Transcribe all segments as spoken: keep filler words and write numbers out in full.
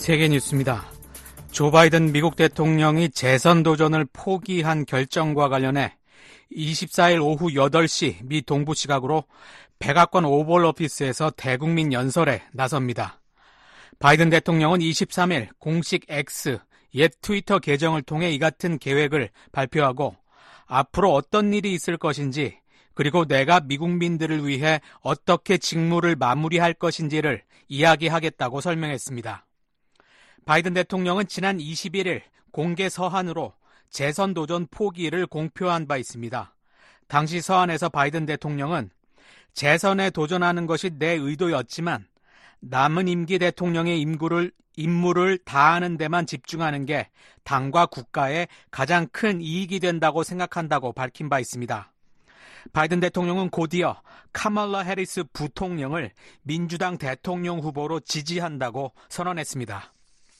세계 뉴스입니다. 조 바이든 미국 대통령이 재선 도전을 포기한 결정과 관련해 이십사일 오후 여덟 시 미 동부 시각으로 백악관 오벌 오피스에서 대국민 연설에 나섭니다. 바이든 대통령은 이십삼일 공식 X, 옛 트위터 계정을 통해 이 같은 계획을 발표하고 앞으로 어떤 일이 있을 것인지, 그리고 내가 미국민들을 위해 어떻게 직무를 마무리할 것인지를 이야기하겠다고 설명했습니다. 바이든 대통령은 지난 이십일일 공개 서한으로 재선 도전 포기를 공표한 바 있습니다. 당시 서한에서 바이든 대통령은 재선에 도전하는 것이 내 의도였지만 남은 임기 대통령의 임무를, 임무를 다하는 데만 집중하는 게 당과 국가에 가장 큰 이익이 된다고 생각한다고 밝힌 바 있습니다. 바이든 대통령은 곧이어 카멀라 해리스 부통령을 민주당 대통령 후보로 지지한다고 선언했습니다.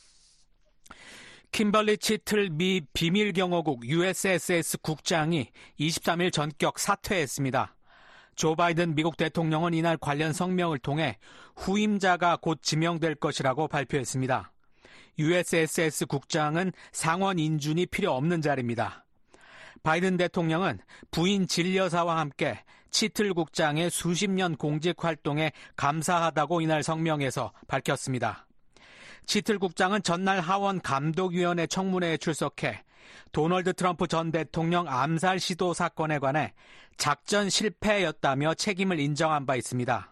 킴벌리 치틀 미 비밀경호국 유에스에스에스 국장이 이십삼일 전격 사퇴했습니다. 조 바이든 미국 대통령은 이날 관련 성명을 통해 후임자가 곧 지명될 것이라고 발표했습니다. 유에스에스에스 국장은 상원 인준이 필요 없는 자리입니다. 바이든 대통령은 부인 질 여사와 함께 치틀 국장의 수십 년 공직 활동에 감사하다고 이날 성명에서 밝혔습니다. 치틀 국장은 전날 하원 감독위원회 청문회에 출석해 도널드 트럼프 전 대통령 암살 시도 사건에 관해 작전 실패였다며 책임을 인정한 바 있습니다.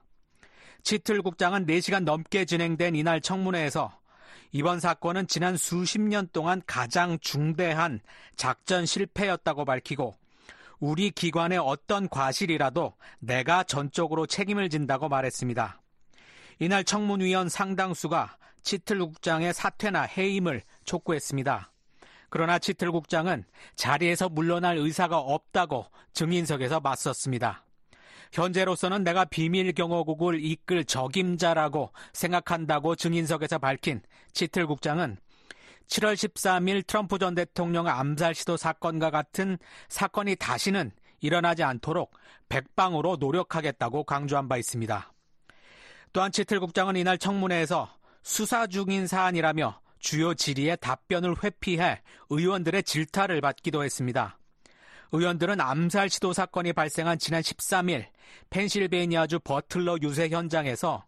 치틀 국장은 네 시간 넘게 진행된 이날 청문회에서 이번 사건은 지난 수십 년 동안 가장 중대한 작전 실패였다고 밝히고 우리 기관의 어떤 과실이라도 내가 전적으로 책임을 진다고 말했습니다. 이날 청문위원 상당수가 치틀 국장의 사퇴나 해임을 촉구했습니다. 그러나 치틀 국장은 자리에서 물러날 의사가 없다고 증인석에서 맞섰습니다. 현재로서는 내가 비밀경호국을 이끌 적임자라고 생각한다고 증인석에서 밝힌 치틀 국장은 칠월 십삼일 트럼프 전 대통령 암살 시도 사건과 같은 사건이 다시는 일어나지 않도록 백방으로 노력하겠다고 강조한 바 있습니다. 또한 치틀 국장은 이날 청문회에서 수사 중인 사안이라며 주요 질의에 답변을 회피해 의원들의 질타를 받기도 했습니다. 의원들은 암살 시도 사건이 발생한 지난 십삼일 펜실베이니아주 버틀러 유세 현장에서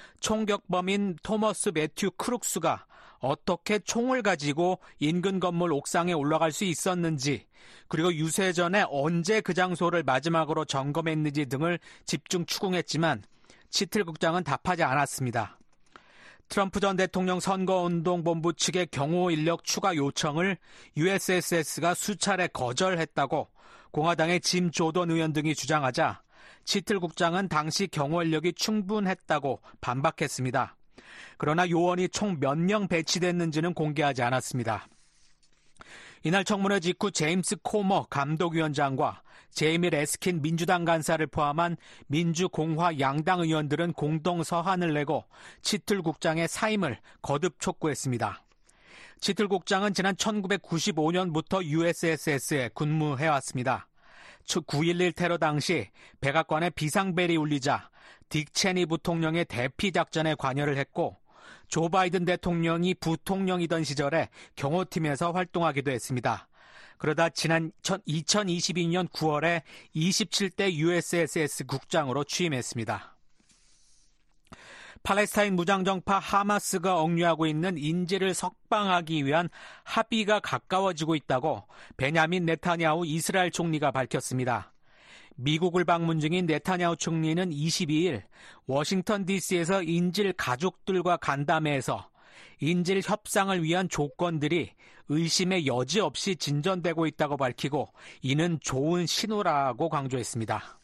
총격범인 토머스 매튜 크룩스가 어떻게 총을 가지고 인근 건물 옥상에 올라갈 수 있었는지, 그리고 유세 전에 언제 그 장소를 마지막으로 점검했는지 등을 집중 추궁했지만 치틀 국장은 답하지 않았습니다. 트럼프 전 대통령 선거운동본부 측의 경호 인력 추가 요청을 유에스에스에스가 수차례 거절했다고 공화당의 짐 조던 의원 등이 주장하자 치틀 국장은 당시 경호 인력이 충분했다고 반박했습니다. 그러나 요원이 총 몇 명 배치됐는지는 공개하지 않았습니다. 이날 청문회 직후 제임스 코머 감독위원장과 제이미 레스킨 민주당 간사를 포함한 민주공화 양당 의원들은 공동 서한을 내고 치틀 국장의 사임을 거듭 촉구했습니다. 치틀 국장은 지난 천구백구십오년부터 유에스에스에스에 근무해왔습니다. 구일일 테러 당시 백악관에 비상벨이 울리자 딕 체니 부통령의 대피 작전에 관여를 했고 조 바이든 대통령이 부통령이던 시절에 경호팀에서 활동하기도 했습니다. 그러다 지난 이천이십이년 구월에 이십칠대 유에스에스에스 국장으로 취임했습니다. 팔레스타인 무장정파 하마스가 억류하고 있는 인질을 석방하기 위한 합의가 가까워지고 있다고 베냐민 네타냐후 이스라엘 총리가 밝혔습니다. 미국을 방문 중인 네타냐후 총리는 이십이일 워싱턴 디씨에서 인질 가족들과 간담회에서 인질 협상을 위한 조건들이 의심의 여지 없이 진전되고 있다고 밝히고 이는 좋은 신호라고 강조했습니다.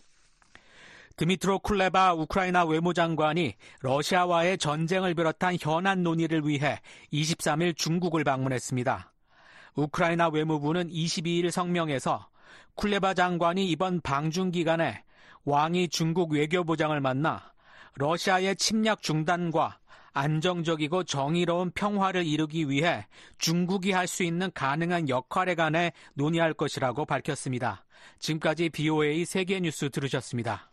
드미트로 쿨레바 우크라이나 외무장관이 러시아와의 전쟁을 비롯한 현안 논의를 위해 이십삼일 중국을 방문했습니다. 우크라이나 외무부는 이십이일 성명에서 쿨레바 장관이 이번 방중 기간에 왕이 중국 외교부장을 만나 러시아의 침략 중단과 안정적이고 정의로운 평화를 이루기 위해 중국이 할 수 있는 가능한 역할에 관해 논의할 것이라고 밝혔습니다. 지금까지 비오에이 세계뉴스 들으셨습니다.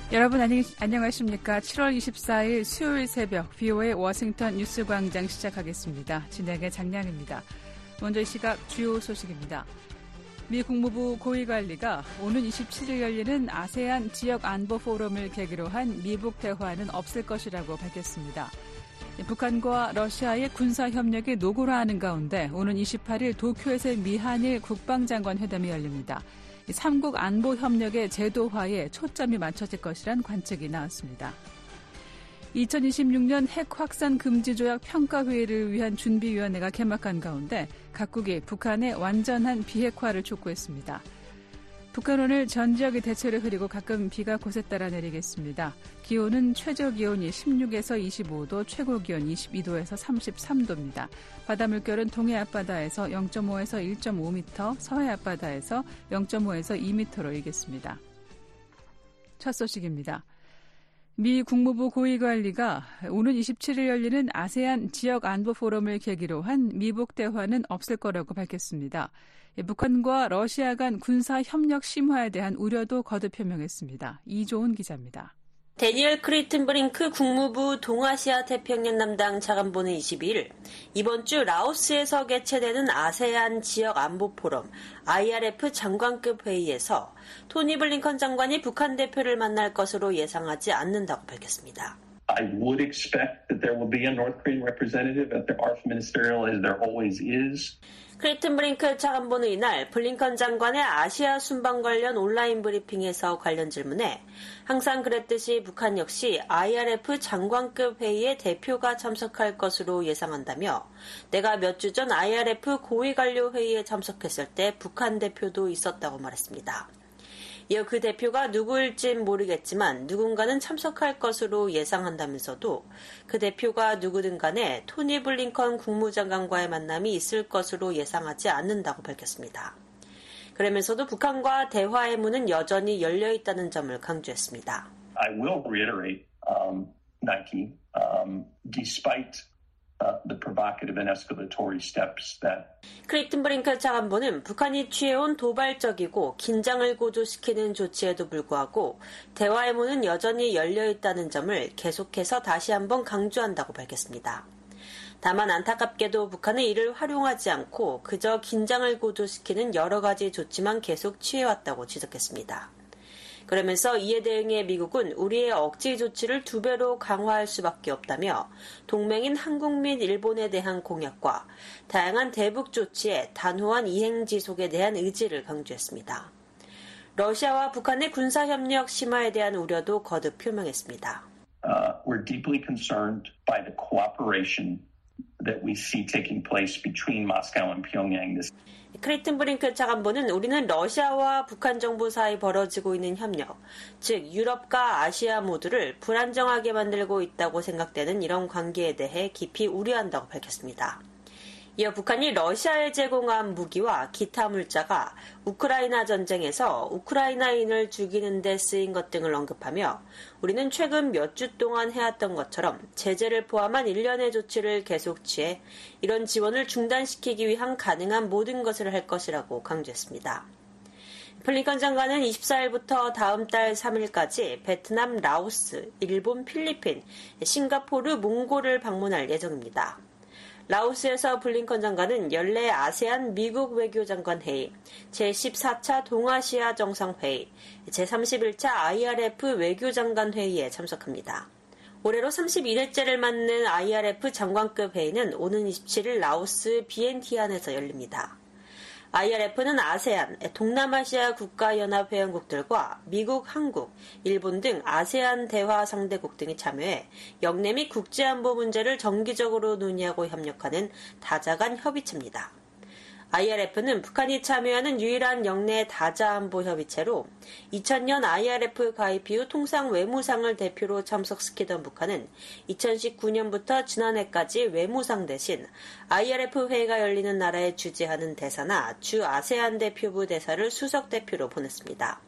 여러분 안녕하십니까? 칠월 이십사일 수요일 새벽 비오에이 워싱턴 뉴스광장 시작하겠습니다. 진행의 장량입니다. 먼저 이 시각 주요 소식입니다. 미 국무부 고위관리가 오는 이십칠일 열리는 아세안 지역 안보 포럼을 계기로 한 미북 대화는 없을 것이라고 밝혔습니다. 북한과 러시아의 군사협력이 노골화하는 가운데 오는 이십팔일 도쿄에서 미한일 국방장관 회담이 열립니다. 삼국 안보 협력의 제도화에 초점이 맞춰질 것이란 관측이 나왔습니다. 이천이십육년 핵 확산 금지 조약 평가회의를 위한 준비위원회가 개막한 가운데 각국이 북한의 완전한 비핵화를 촉구했습니다. 북한 오늘 전 지역이 대체로 흐리고 가끔 비가 곳에 따라 내리겠습니다. 기온은 최저 기온이 십육에서 이십오도, 최고 기온 이십이도에서 삼십삼도입니다. 바다 물결은 동해 앞바다에서 영점오에서 일점오 미터, 서해 앞바다에서 영점오에서 이 미터로 일겠습니다. 첫 소식입니다. 미 국무부 고위관리가 오는 이십칠일 열리는 아세안 지역 안보 포럼을 계기로 한 미북 대화는 없을 거라고 밝혔습니다. 북한과 러시아 간 군사 협력 심화에 대한 우려도 거듭 표명했습니다. 이조은 기자입니다. 데니얼 크리튼브링크 국무부 동아시아 태평양 담당 차관보는 이십이일 이번 주 라오스에서 개최되는 아세안 지역 안보 포럼 아이알에프 장관급 회의에서 토니 블링컨 장관이 북한 대표를 만날 것으로 예상하지 않는다고 밝혔습니다. I would expect that there will be a North Korean representative at the A R F ministerial as there always is. 크리튼 브링크 차관보는 이날 블링컨 장관의 아시아 순방 관련 온라인 브리핑에서 관련 질문에 항상 그랬듯이 북한 역시 아이알에프 장관급 회의에 대표가 참석할 것으로 예상한다며 내가 몇 주 전 아이알에프 고위관료 회의에 참석했을 때 북한 대표도 있었다고 말했습니다. 이어 그 대표가 누구일진 모르겠지만 누군가는 참석할 것으로 예상한다면서도 그 대표가 누구든 간에 토니 블링컨 국무장관과의 만남이 있을 것으로 예상하지 않는다고 밝혔습니다. 그러면서도 북한과 대화의 문은 여전히 열려 있다는 점을 강조했습니다. I will reiterate, um, Nike, um, despite Uh, the provocative and escalatory steps that 크리튼 브링크 차관보는 북한이 취해온 도발적이고 긴장을 고조시키는 조치에도 불구하고 대화의 문은 여전히 열려 있다는 점을 계속해서 다시 한번 강조한다고 밝혔습니다. 다만 안타깝게도 북한은 이를 활용하지 않고 그저 긴장을 고조시키는 여러 가지 조치만 계속 취해왔다고 지적했습니다. 그러면서 이에 대응해 미국은 우리의 억지 조치를 두 배로 강화할 수밖에 없다며 동맹인 한국 및 일본에 대한 공약과 다양한 대북 조치의 단호한 이행 지속에 대한 의지를 강조했습니다. 러시아와 북한의 군사협력 심화에 대한 우려도 거듭 표명했습니다. Uh, we're deeply concerned by the cooperation that we see taking place between Moscow and Pyongyang. This 크리튼 브링크 차관보는 우리는 러시아와 북한 정부 사이 벌어지고 있는 협력, 즉 유럽과 아시아 모두를 불안정하게 만들고 있다고 생각되는 이런 관계에 대해 깊이 우려한다고 밝혔습니다. 이어 북한이 러시아에 제공한 무기와 기타 물자가 우크라이나 전쟁에서 우크라이나인을 죽이는 데 쓰인 것 등을 언급하며 우리는 최근 몇 주 동안 해왔던 것처럼 제재를 포함한 일련의 조치를 계속 취해 이런 지원을 중단시키기 위한 가능한 모든 것을 할 것이라고 강조했습니다. 블링컨 장관은 이십사일부터 다음 달 삼일까지 베트남, 라오스, 일본, 필리핀, 싱가포르, 몽골을 방문할 예정입니다. 라오스에서 블링컨 장관은 연례 아세안 미국 외교장관 회의, 제십사차 동아시아 정상회의, 제삼십일차 아이알에프 외교장관 회의에 참석합니다. 올해로 삼십일회째를 맞는 아이알에프 장관급 회의는 오는 이십칠일 라오스 비엔티안에서 열립니다. 아이알에프는 아세안, 동남아시아 국가연합 회원국들과 미국, 한국, 일본 등 아세안 대화 상대국 등이 참여해 영내 및 국제안보 문제를 정기적으로 논의하고 협력하는 다자간 협의체입니다. 아이알에프는 북한이 참여하는 유일한 영내 다자안보 협의체로 이천년 아이알에프 가입 이후 통상 외무상을 대표로 참석시키던 북한은 이천십구년부터 지난해까지 외무상 대신 아이알에프 회의가 열리는 나라에 주재하는 대사나 주 아세안 대표부 대사를 수석 대표로 보냈습니다.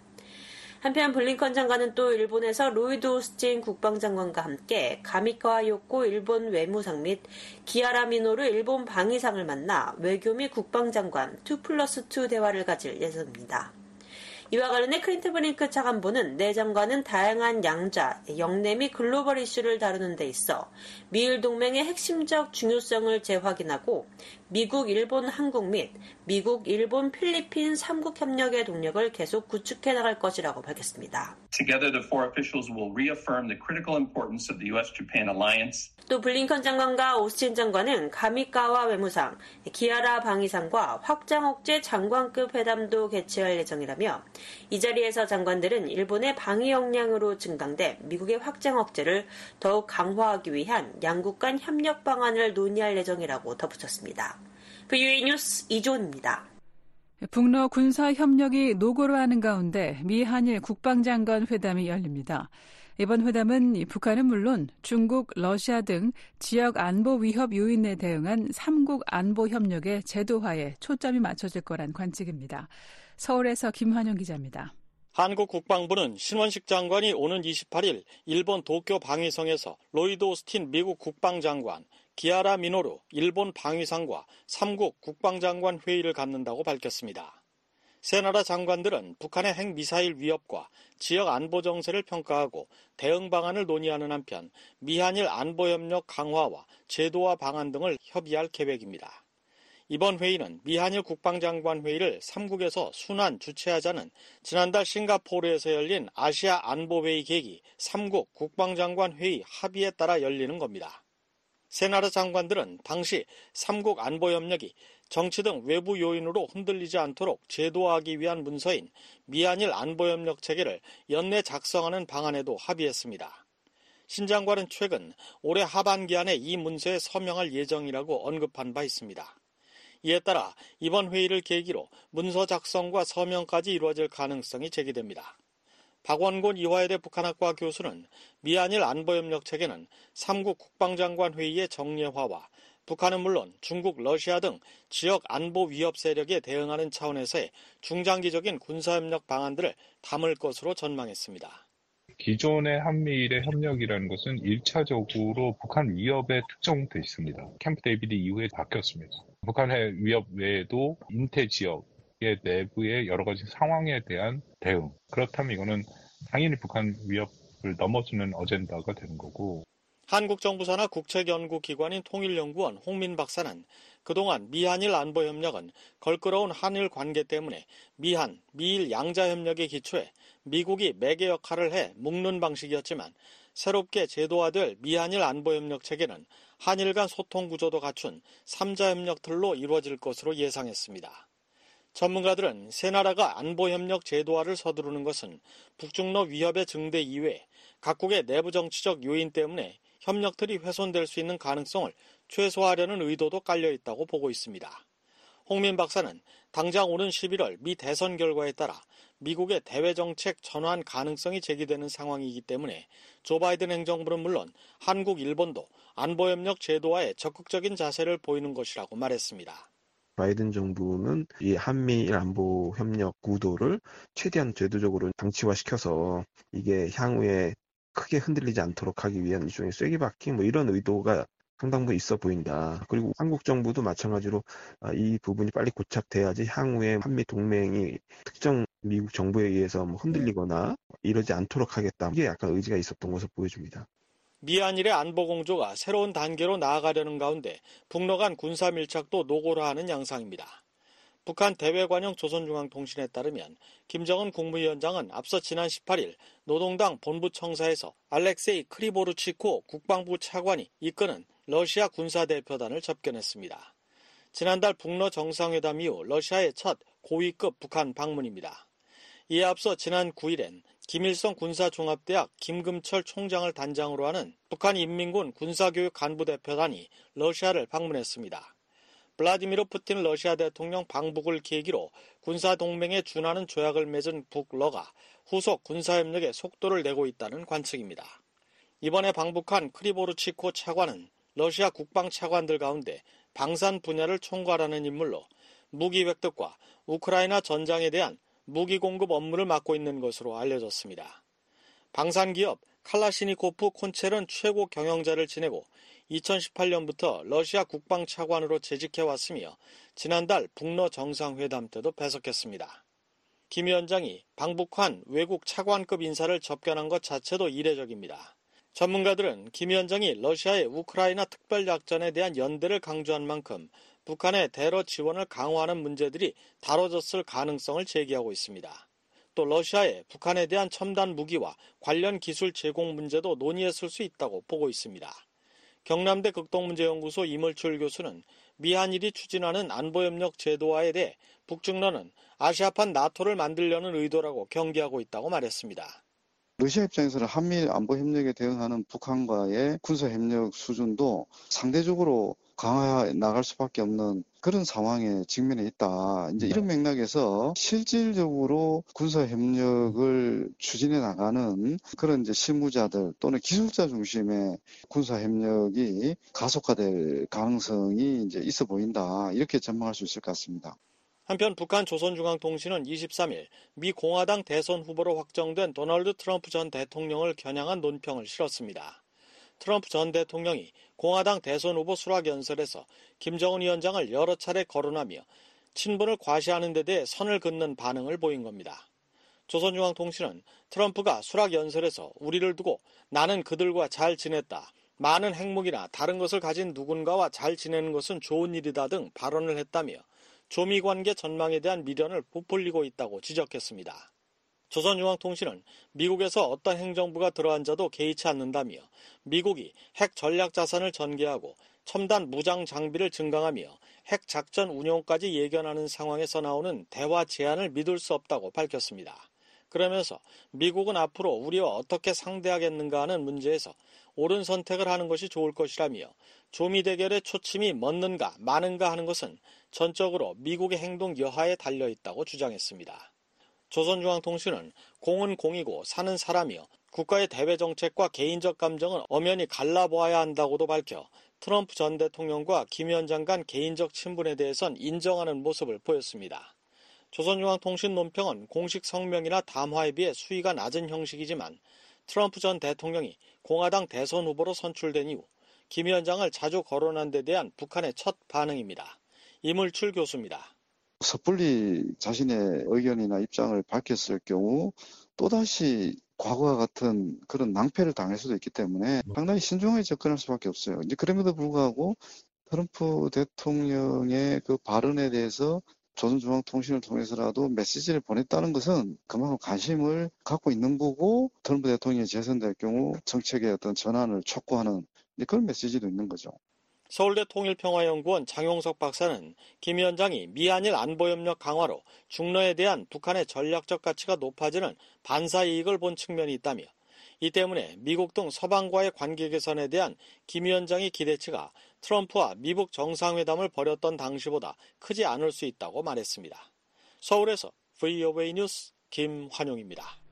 한편 블링컨 장관은 또 일본에서 로이드 오스틴 국방장관과 함께 가미카와 요코 일본 외무상 및 기아라 미노루 일본 방위상을 만나 외교 및 국방장관 투 플러스 투 대화를 가질 예정입니다. 이와 관련해 클린턴 브링크 차관보는 내 장관은 다양한 양자, 영내 및 글로벌 이슈를 다루는 데 있어 미일 동맹의 핵심적 중요성을 재확인하고 미국, 일본, 한국 및 미국, 일본, 필리핀 삼국 협력의 동력을 계속 구축해 나갈 것이라고 밝혔습니다. Together, the four officials will reaffirm the critical importance of the U S-Japan alliance. 또 블링컨 장관과 오스틴 장관은 가미카와 외무상, 기아라 방위상과 확장 억제 장관급 회담도 개최할 예정이라며 이 자리에서 장관들은 일본의 방위 역량으로 증강돼 미국의 확장 억제를 더욱 강화하기 위한 양국 간 협력 방안을 논의할 예정이라고 덧붙였습니다. 브이오에이 뉴스 이조은입니다. 북러 군사협력이 노고로 하는 가운데 미 한일 국방장관 회담이 열립니다. 이번 회담은 북한은 물론 중국, 러시아 등 지역 안보 위협 요인에 대응한 삼국 안보 협력의 제도화에 초점이 맞춰질 거란 관측입니다. 서울에서 김환영 기자입니다. 한국 국방부는 신원식 장관이 오는 이십팔일 일본 도쿄 방위성에서 로이드 오스틴 미국 국방장관, 기아라 미노루 일본 방위상과 삼국 국방장관 회의를 갖는다고 밝혔습니다. 세 나라 장관들은 북한의 핵미사일 위협과 지역 안보 정세를 평가하고 대응 방안을 논의하는 한편 미한일 안보협력 강화와 제도화 방안 등을 협의할 계획입니다. 이번 회의는 미한일 국방장관 회의를 삼국에서 순환 주최하자는 지난달 싱가포르에서 열린 아시아 안보회의 계기 삼국 국방장관 회의 합의에 따라 열리는 겁니다. 세 나라 장관들은 당시 삼국 안보협력이 정치 등 외부 요인으로 흔들리지 않도록 제도화하기 위한 문서인 미한일 안보협력 체계를 연내 작성하는 방안에도 합의했습니다. 신 장관은 최근 올해 하반기 안에 이 문서에 서명할 예정이라고 언급한 바 있습니다. 이에 따라 이번 회의를 계기로 문서 작성과 서명까지 이루어질 가능성이 제기됩니다. 박원곤 이화여대 북한학과 교수는 미한일 안보협력 체계는 삼국 국방장관 회의의 정례화와 북한은 물론 중국, 러시아 등 지역 안보 위협 세력에 대응하는 차원에서의 중장기적인 군사협력 방안들을 담을 것으로 전망했습니다. 기존의 한미일의 협력이라는 것은 일차적으로 북한 위협에 특정돼 있습니다. 캠프 데이비드 이후에 바뀌었습니다. 북한의 위협 외에도 인태 지역의 내부의 여러 가지 상황에 대한 대응. 그렇다면 이거는 당연히 북한 위협을 넘어서는 어젠다가 되는 거고. 한국 정부 산하 국책연구기관인 통일연구원 홍민 박사는 그동안 미한일 안보협력은 걸끄러운 한일 관계 때문에 미한, 미일 양자협력에 기초해 미국이 매개 역할을 해 묶는 방식이었지만 새롭게 제도화될 미한일 안보협력 체계는 한일 간 소통 구조도 갖춘 삼자협력 틀로 이루어질 것으로 예상했습니다. 전문가들은 세 나라가 안보협력 제도화를 서두르는 것은 북중러 위협의 증대 이외에 각국의 내부 정치적 요인 때문에 협력틀이 훼손될 수 있는 가능성을 최소화하려는 의도도 깔려있다고 보고 있습니다. 홍민 박사는 당장 오는 십일월 미 대선 결과에 따라 미국의 대외정책 전환 가능성이 제기되는 상황이기 때문에 조 바이든 행정부는 물론 한국, 일본도 안보협력 제도화에 적극적인 자세를 보이는 것이라고 말했습니다. 바이든 정부는 이 한미일 안보 협력 구도를 최대한 제도적으로 장치화시켜서 이게 향후에 크게 흔들리지 않도록 하기 위한 일종의 쐐기박기 뭐 이런 의도가 상당 부분 있어 보인다. 그리고 한국 정부도 마찬가지로 이 부분이 빨리 고착돼야지 향후에 한미 동맹이 특정 미국 정부에 의해서 뭐 흔들리거나 이러지 않도록 하겠다. 이게 약간 의지가 있었던 것으로 보여집니다. 미한일의 안보 공조가 새로운 단계로 나아가려는 가운데 북러 간 군사 밀착도 노고로 하는 양상입니다. 북한 대외관영 조선중앙통신에 따르면 김정은 국무위원장은 앞서 지난 십팔일 노동당 본부청사에서 알렉세이 크리보르치코 국방부 차관이 이끄는 러시아 군사대표단을 접견했습니다. 지난달 북러 정상회담 이후 러시아의 첫 고위급 북한 방문입니다. 이에 앞서 지난 구일엔 김일성 군사종합대학 김금철 총장을 단장으로 하는 북한인민군 군사교육 간부대표단이 러시아를 방문했습니다. 블라디미르 푸틴 러시아 대통령 방북을 계기로 군사동맹에 준하는 조약을 맺은 북러가 후속 군사협력에 속도를 내고 있다는 관측입니다. 이번에 방북한 크리보르치코 차관은 러시아 국방 차관들 가운데 방산 분야를 총괄하는 인물로 무기 획득과 우크라이나 전장에 대한 무기 공급 업무를 맡고 있는 것으로 알려졌습니다. 방산기업 칼라시니코프 콘첼은 최고 경영자를 지내고 이천십팔년부터 러시아 국방차관으로 재직해왔으며 지난달 북러 정상회담 때도 배석했습니다. 김 위원장이 방북한 외국 차관급 인사를 접견한 것 자체도 이례적입니다. 전문가들은 김 위원장이 러시아의 우크라이나 특별작전에 대한 연대를 강조한 만큼 북한의 대러 지원을 강화하는 문제들이 다뤄졌을 가능성을 제기하고 있습니다. 또 러시아의 북한에 대한 첨단 무기와 관련 기술 제공 문제도 논의했을 수 있다고 보고 있습니다. 경남대 극동문제연구소 이물출 교수는 미한일이 추진하는 안보협력 제도화에 대해 북중러는 아시아판 나토를 만들려는 의도라고 경계하고 있다고 말했습니다. 러시아 입장에서는 한미일 안보협력에 대응하는 북한과의 군사협력 수준도 상대적으로 강화해 나갈 수밖에 없는 그런 상황에 직면해 있다. 이제 이런 맥락에서 실질적으로 군사협력을 추진해 나가는 그런 이제 실무자들 또는 기술자 중심의 군사협력이 가속화될 가능성이 이제 있어 보인다. 이렇게 전망할 수 있을 것 같습니다. 한편 북한 조선중앙통신은 이십삼일 미 공화당 대선 후보로 확정된 도널드 트럼프 전 대통령을 겨냥한 논평을 실었습니다. 트럼프 전 대통령이 공화당 대선 후보 수락 연설에서 김정은 위원장을 여러 차례 거론하며 친분을 과시하는 데 대해 선을 긋는 반응을 보인 겁니다. 조선중앙통신은 트럼프가 수락 연설에서 우리를 두고 나는 그들과 잘 지냈다, 많은 핵무기나 다른 것을 가진 누군가와 잘 지내는 것은 좋은 일이다 등 발언을 했다며 조미관계 전망에 대한 미련을 부풀리고 있다고 지적했습니다. 조선중앙통신은 미국에서 어떤 행정부가 들어앉아도 개의치 않는다며 미국이 핵 전략 자산을 전개하고 첨단 무장 장비를 증강하며 핵 작전 운용까지 예견하는 상황에서 나오는 대화 제안을 믿을 수 없다고 밝혔습니다. 그러면서 미국은 앞으로 우리와 어떻게 상대하겠는가 하는 문제에서 옳은 선택을 하는 것이 좋을 것이라며 조미 대결의 초침이 멎는가 마는가 하는 것은 전적으로 미국의 행동 여하에 달려있다고 주장했습니다. 조선중앙통신은 공은 공이고 사는 사람이여 국가의 대외 정책과 개인적 감정은 엄연히 갈라보아야 한다고도 밝혀 트럼프 전 대통령과 김 위원장 간 개인적 친분에 대해선 인정하는 모습을 보였습니다. 조선중앙통신 논평은 공식 성명이나 담화에 비해 수위가 낮은 형식이지만 트럼프 전 대통령이 공화당 대선 후보로 선출된 이후 김 위원장을 자주 거론한 데 대한 북한의 첫 반응입니다. 이물출 교수입니다. 섣불리 자신의 의견이나 입장을 밝혔을 경우 또다시 과거와 같은 그런 낭패를 당할 수도 있기 때문에 상당히 신중하게 접근할 수밖에 없어요. 이제 그럼에도 불구하고 트럼프 대통령의 그 발언에 대해서 조선중앙통신을 통해서라도 메시지를 보냈다는 것은 그만큼 관심을 갖고 있는 거고 트럼프 대통령이 재선될 경우 정책의 어떤 전환을 촉구하는 그런 메시지도 있는 거죠. 서울대 통일평화연구원 장용석 박사는 김 위원장이 미한일 안보협력 강화로 중러에 대한 북한의 전략적 가치가 높아지는 반사이익을 본 측면이 있다며 이 때문에 미국 등 서방과의 관계 개선에 대한 김 위원장의 기대치가 트럼프와 미북 정상회담을 벌였던 당시보다 크지 않을 수 있다고 말했습니다. 서울에서 브이오에이 뉴스 김환용입니다.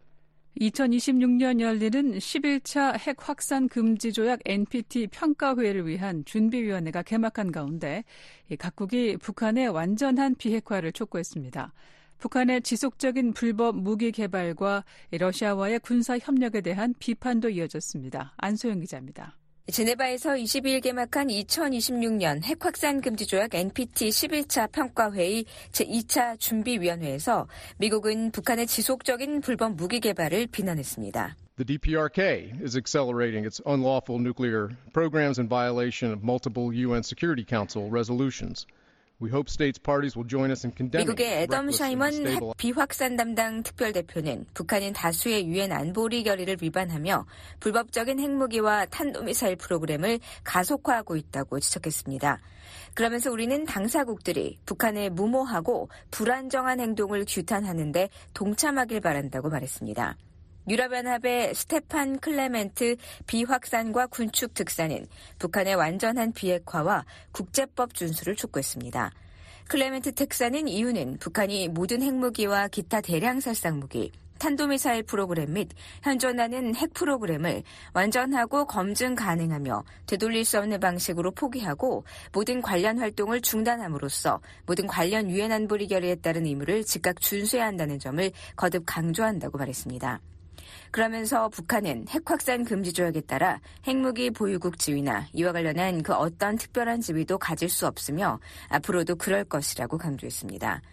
이천이십육 년 열리는 십일 차 핵 확산 금지 조약 엔피티 평가회를 위한 준비위원회가 개막한 가운데 각국이 북한의 완전한 비핵화를 촉구했습니다. 북한의 지속적인 불법 무기 개발과 러시아와의 군사 협력에 대한 비판도 이어졌습니다. 안소영 기자입니다. 제네바에서 이십이일 개막한 이천이십육 년 핵확산 금지 조약 엔피티 십일 차 평가회의 제이 차 준비위원회에서 미국은 북한의 지속적인 불법 무기 개발을 비난했습니다. The D P R K is accelerating its unlawful nuclear programs in violation of multiple U N Security Council resolutions. We hope states parties will join us in condemning 미국의 애덤 샤이먼 핵 비확산 담당 특별대표는 북한은 다수의 유엔 안보리 결의를 위반하며 불법적인 핵무기와 탄도미사일 프로그램을 가속화하고 있다고 지적했습니다. 그러면서 우리는 당사국들이 북한의 무모하고 불안정한 행동을 규탄하는데 동참하길 바란다고 말했습니다. 유럽연합의 스테판 클레멘트 비확산과 군축 특사는 북한의 완전한 비핵화와 국제법 준수를 촉구했습니다. 클레멘트 특사는 이유는 북한이 모든 핵무기와 기타 대량 살상무기, 탄도미사일 프로그램 및 현존하는 핵 프로그램을 완전하고 검증 가능하며 되돌릴 수 없는 방식으로 포기하고 모든 관련 활동을 중단함으로써 모든 관련 유엔 안보리 결의에 따른 의무를 즉각 준수해야 한다는 점을 거듭 강조한다고 말했습니다. 그러면서 북한은 핵확산 금지 조약에 따라 핵무기 보유국 지위나 이와 관련한 그 어떤 특별한 지위도 가질 수 없으며 앞으로도 그럴 것이라고 강조했습니다.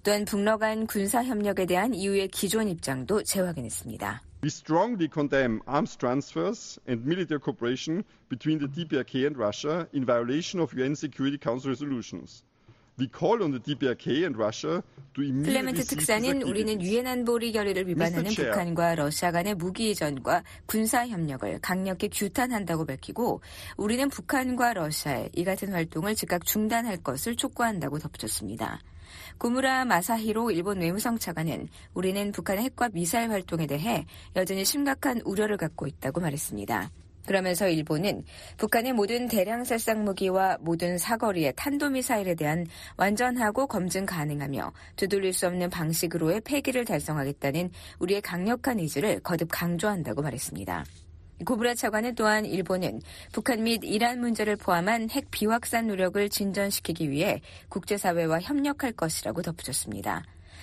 또한 북러 간 군사 협력에 대한 이유의 기존 입장도 재확인했습니다. We strongly condemn arms transfers and military cooperation between the D P R K and Russia in violation of U N Security Council resolutions. We call on the D P R K and Russia to immediately 클레멘트 특사는 우리는 유엔 안보리 결의를 위반하는 북한과 러시아 간의 무기 이전과 군사 협력을 강력히 규탄한다고 밝히고 우리는 북한과 러시아의 이 같은 활동을 즉각 중단할 것을 촉구한다고 덧붙였습니다. 고무라 마사히로 일본 외무성 차관은 우리는 북한의 핵과 미사일 활동에 대해 여전히 심각한 우려를 갖고 있다고 말했습니다. 그러면서 일본은 북한의 모든 대량 살상 무기와 모든 사거리의 탄도미사일에 대한 완전하고 검증 가능하며 되돌릴 수 없는 방식으로의 폐기를 달성하겠다는 우리의 강력한 의지를 거듭 강조한다고 말했습니다. 고무라 차관은 또한 일본은 북한 및 이란 문제를 포함한 핵 비확산 노력을 진전시키기 위해 국제사회와 협력할 것이라고 덧붙였습니다.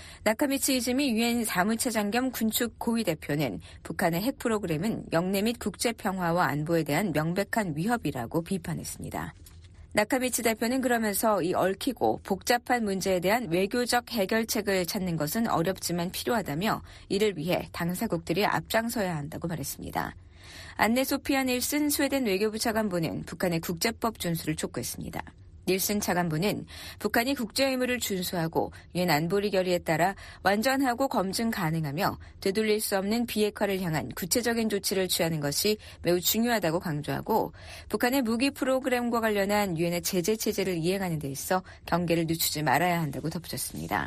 나카미치 이즈미 유엔 사무차장 겸 군축 고위 대표는 북한의 핵 프로그램은 영내 및 국제평화와 안보에 대한 명백한 위협이라고 비판했습니다. 나카미치 대표는 그러면서 이 얽히고 복잡한 문제에 대한 외교적 해결책을 찾는 것은 어렵지만 필요하다며 이를 위해 당사국들이 앞장서야 한다고 말했습니다. 안네 소피아 닐슨 스웨덴 외교부 차관보는 북한의 국제법 준수를 촉구했습니다. 닐슨 차관보는 북한이 국제 의무를 준수하고 유엔 안보리 결의에 따라 완전하고 검증 가능하며 되돌릴 수 없는 비핵화를 향한 구체적인 조치를 취하는 것이 매우 중요하다고 강조하고 북한의 무기 프로그램과 관련한 유엔의 제재 체제를 이행하는 데 있어 경계를 늦추지 말아야 한다고 덧붙였습니다.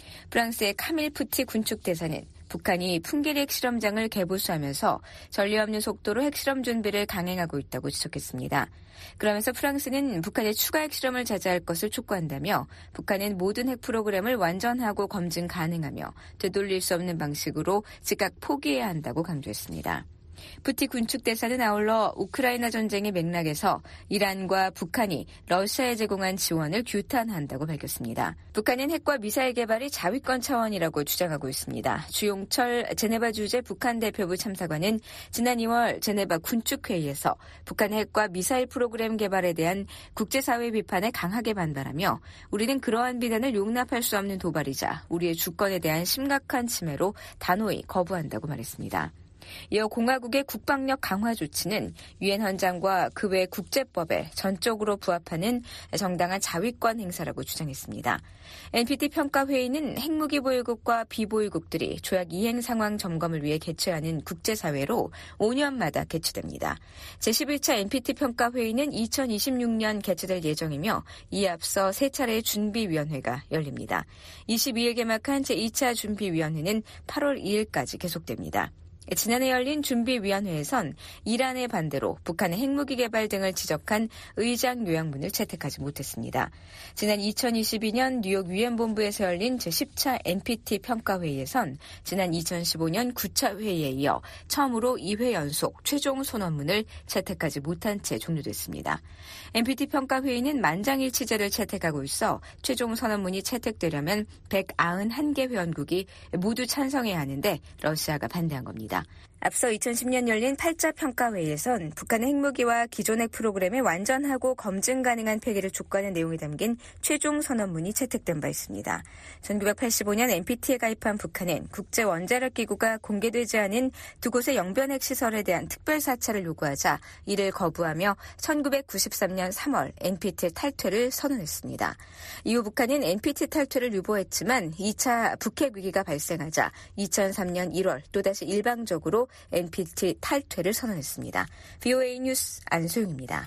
프랑스의 카밀 푸티 군축대사는 북한이 풍계리 핵실험장을 개보수하면서 전례 없는 속도로 핵실험 준비를 강행하고 있다고 지적했습니다. 그러면서 프랑스는 북한의 추가 핵실험을 자제할 것을 촉구한다며 북한은 모든 핵 프로그램을 완전하고 검증 가능하며 되돌릴 수 없는 방식으로 즉각 포기해야 한다고 강조했습니다. 푸티 군축대사는 아울러 우크라이나 전쟁의 맥락에서 이란과 북한이 러시아에 제공한 지원을 규탄한다고 밝혔습니다. 북한은 핵과 미사일 개발이 자위권 차원이라고 주장하고 있습니다. 주용철 제네바 주재 북한 대표부 참사관은 지난 이월 제네바 군축회의에서 북한 핵과 미사일 프로그램 개발에 대한 국제사회 비판에 강하게 반발하며 우리는 그러한 비난을 용납할 수 없는 도발이자 우리의 주권에 대한 심각한 침해로 단호히 거부한다고 말했습니다. 이어 공화국의 국방력 강화 조치는 유엔 헌장과 그 외 국제법에 전적으로 부합하는 정당한 자위권 행사라고 주장했습니다. 엔피티 평가회의는 핵무기 보유국과 비보유국들이 조약 이행 상황 점검을 위해 개최하는 국제사회로 오 년마다 개최됩니다. 제십일 차 엔피티 평가회의는 이천이십육 년 개최될 예정이며 이에 앞서 세 차례의 준비위원회가 열립니다. 이십이 일 개막한 제이 차 준비위원회는 팔월 이일까지 계속됩니다. 지난해 열린 준비위원회에선 이란의 반대로 북한의 핵무기 개발 등을 지적한 의장 요약문을 채택하지 못했습니다. 지난 이천이십이 년 뉴욕 유엔 본부에서 열린 제십 차 엔피티 평가회의에선 지난 이천십오 년 구 차 회의에 이어 처음으로 이 회 연속 최종 선언문을 채택하지 못한 채 종료됐습니다. 엔피티 평가회의는 만장일치제를 채택하고 있어 최종 선언문이 채택되려면 백구십일 개 회원국이 모두 찬성해야 하는데 러시아가 반대한 겁니다. 앞서 이천십 년 열린 팔 차 평가회의에선 북한의 핵무기와 기존 핵 프로그램의 완전하고 검증 가능한 폐기를 촉구하는 내용이 담긴 최종 선언문이 채택된 바 있습니다. 천구백팔십오 년 엔피티에 가입한 북한은 국제원자력기구가 공개되지 않은 두 곳의 영변핵 시설에 대한 특별 사찰을 요구하자 이를 거부하며 천구백구십삼 년 삼월 엔피티 탈퇴를 선언했습니다. 이후 북한은 엔피티 탈퇴를 유보했지만 이 차 북핵 위기가 발생하자 이천삼 년 일월 또다시 일방적으로 엔피티 탈퇴를 선언했습니다. 브이오에이 뉴스 안소영입니다.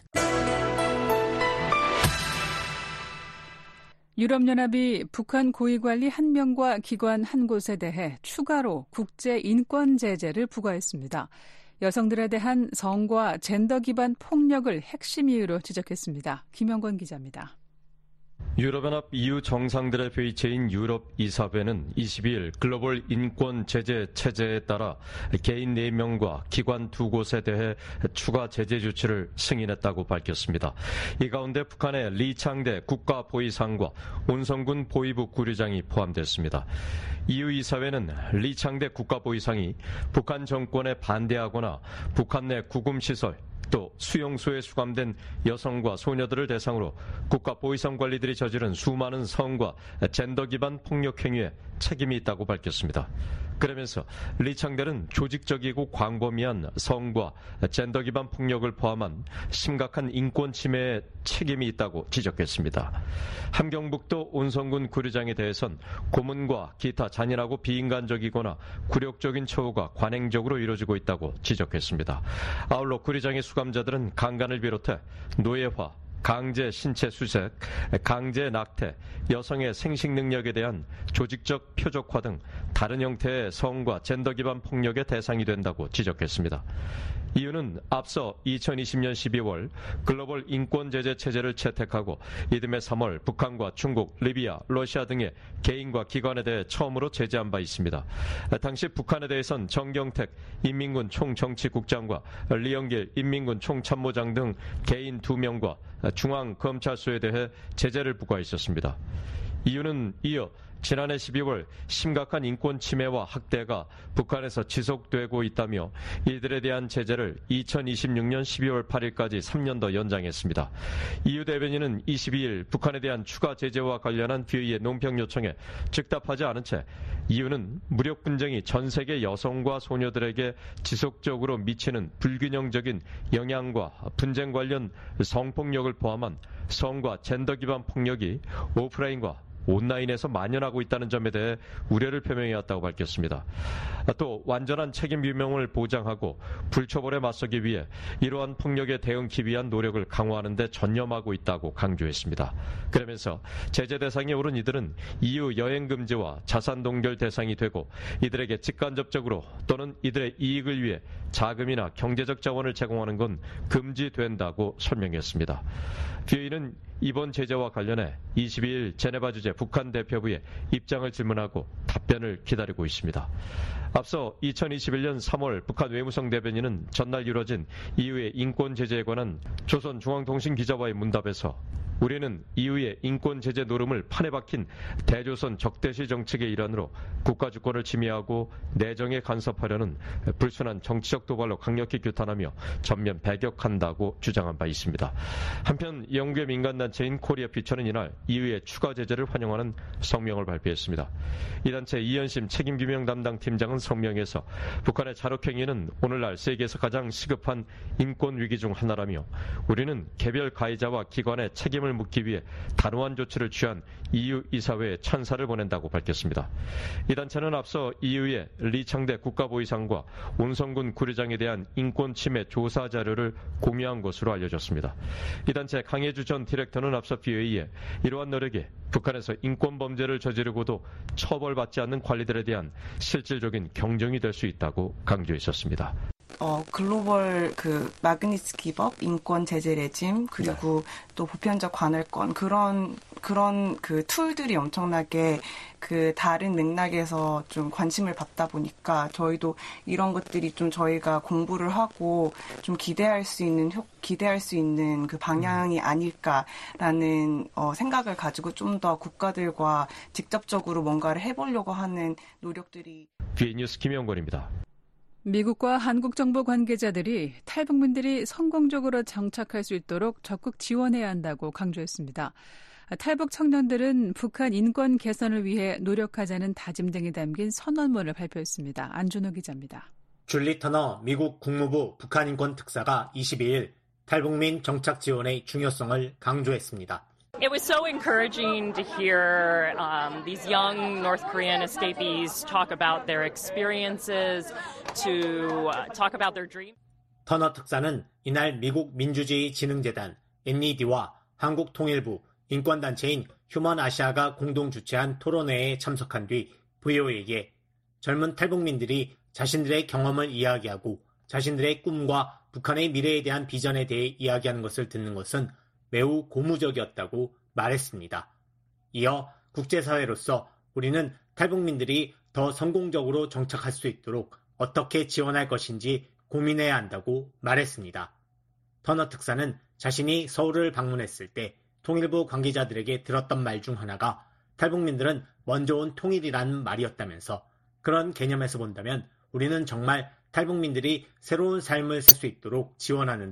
유럽연합이 북한 고위관리 한 명과 기관 한 곳에 대해 추가로 국제 인권 제재를 부과했습니다. 여성들에 대한 성과 젠더 기반 폭력을 핵심 이유로 지적했습니다. 김영권 기자입니다. 유럽연합 이유 정상들의 회의체인 유럽 이사회는 이십이 일 글로벌 인권 제재 체제에 따라 개인 네 명과 기관 두 곳에 대해 추가 제재 조치를 승인했다고 밝혔습니다. 이 가운데 북한의 리창대 국가보위상과 온성군 보위부 구류장이 포함됐습니다. 이유 이사회는 리창대 국가보위상이 북한 정권에 반대하거나 북한 내 구금시설, 또 수용소에 수감된 여성과 소녀들을 대상으로 국가보위성 관리들이 저지른 수많은 성과 젠더 기반 폭력 행위에 책임이 있다고 밝혔습니다. 그러면서 리창델은 조직적이고 광범위한 성과 젠더 기반 폭력을 포함한 심각한 인권 침해에 책임이 있다고 지적했습니다. 함경북도 온성군 구류장에 대해선 고문과 기타 잔인하고 비인간적이거나 굴욕적인 처우가 관행적으로 이루어지고 있다고 지적했습니다. 아울러 구류장의 수감자들은 강간을 비롯해 노예화, 강제 신체 수색, 강제 낙태, 여성의 생식 능력에 대한 조직적 표적화 등 다른 형태의 성과 젠더 기반 폭력의 대상이 된다고 지적했습니다. 이유는 앞서 이천이십 년 십이월 글로벌 인권 제재 체제를 채택하고 이듬해 삼월 북한과 중국, 리비아, 러시아 등의 개인과 기관에 대해 처음으로 제재한 바 있습니다. 당시 북한에 대해선 정경택 인민군 총정치국장과 리영길 인민군 총참모장 등 개인 두 명과 중앙검찰소에 대해 제재를 부과했었습니다. 이유는 이어 지난해 십이월 심각한 인권 침해와 학대가 북한에서 지속되고 있다며 이들에 대한 제재를 이천이십육 년 십이월 팔일까지 삼 년 더 연장했습니다. 이유 대변인은 이십이일 북한에 대한 추가 제재와 관련한 비의의 논평 요청에 즉답하지 않은 채 이유는 무력 분쟁이 전 세계 여성과 소녀들에게 지속적으로 미치는 불균형적인 영향과 분쟁 관련 성폭력을 포함한 성과 젠더 기반 폭력이 오프라인과 온라인에서 만연하고 있다는 점에 대해 우려를 표명해왔다고 밝혔습니다. 또 완전한 책임 규명을 보장하고 불처벌에 맞서기 위해 이러한 폭력에 대응하기 위한 노력을 강화하는 데 전념하고 있다고 강조했습니다. 그러면서 제재 대상에 오른 이들은 이유 여행 금지와 자산 동결 대상이 되고 이들에게 직간접적으로 또는 이들의 이익을 위해 자금이나 경제적 자원을 제공하는 건 금지된다고 설명했습니다. 비의는 이번 제재와 관련해 이십이일 제네바 주재 북한 대표부에 입장을 질문하고 답변을 기다리고 있습니다. 앞서 이천이십일 년 삼월 북한 외무성 대변인은 전날 이뤄진 이후의 인권 제재에 관한 조선중앙통신 기자와의 문답에서 우리는 이후의 인권 제재 노름을 판에 박힌 대조선 적대시 정책의 일환으로 국가 주권을 침해하고 내정에 간섭하려는 불순한 정치적 도발로 강력히 규탄하며 전면 배격한다고 주장한 바 있습니다. 한편 영국의 민간단체인 코리아 피처는 이날 이후의 추가 제재를 환영하는 성명을 발표했습니다. 이 단체 이현심 책임규명 담당 팀장은 성명에서 북한의 자력행위는 오늘날 세계에서 가장 시급한 인권 위기 중 하나라며 우리는 개별 가해자와 기관의 책임을 묻기 위해 단호한 조치를 취한 이유 이사회에 찬사를 보낸다고 밝혔습니다. 이 단체는 앞서 이유의 리창대 국가보위상과 온성군 구류장에 대한 인권 침해 조사 자료를 공유한 것으로 알려졌습니다. 이 단체 강혜주 전 디렉터는 앞서 비회의에 이러한 노력이 북한에서 인권 범죄를 저지르고도 처벌받지 않는 관리들에 대한 실질적인 경쟁이 될 수 있다고 강조했었습니다. 어, 글로벌 그 마그니츠키 법, 인권 제재 레짐, 그리고 네. 또 보편적 관할권, 그런, 그런 그 툴들이 엄청나게 그 다른 맥락에서 좀 관심을 받다 보니까 저희도 이런 것들이 좀 저희가 공부를 하고 좀 기대할 수 있는, 효, 기대할 수 있는 그 방향이 아닐까라는 어, 생각을 가지고 좀 더 국가들과 직접적으로 뭔가를 해보려고 하는 노력들이. 비엔뉴스 김영권입니다. 미국과 한국 정부 관계자들이 탈북민들이 성공적으로 정착할 수 있도록 적극 지원해야 한다고 강조했습니다. 탈북 청년들은 북한 인권 개선을 위해 노력하자는 다짐 등이 담긴 선언문을 발표했습니다. 안준호 기자입니다. 줄리 터너 미국 국무부 북한 인권 특사가 이십이일 탈북민 정착 지원의 중요성을 강조했습니다. It was so encouraging to hear um, these young North Korean escapees talk about their experiences, to uh, talk about their dreams. 터너 특사는 이날 미국 민주주의 진흥재단 엔이디와 한국 통일부 인권단체인 휴먼 아시아가 공동 주최한 토론회에 참석한 뒤 브이오에이에 젊은 탈북민들이 자신들의 경험을 이야기하고 자신들의 꿈과 북한의 미래에 대한 비전에 대해 이야기하는 것을 듣는 것은 매우 고무적이었다고 말했습니다. 이어 국제사회로서 우리는 탈북민들이 더 성공적으로 정착할 수 있도록 어떻게 지원할 것인지 고민해야 한다고 말했습니다. 터너 특사는 자신이 서울을 방문했을 때 통일부 관계자들에게 들었던 말 중 하나가 탈북민들은 먼저 온 통일이라는 말이었다면서 그런 개념에서 본다면 우리는 정말 탈북민들이 새로운 삶을 살 수 있도록 지원하는 데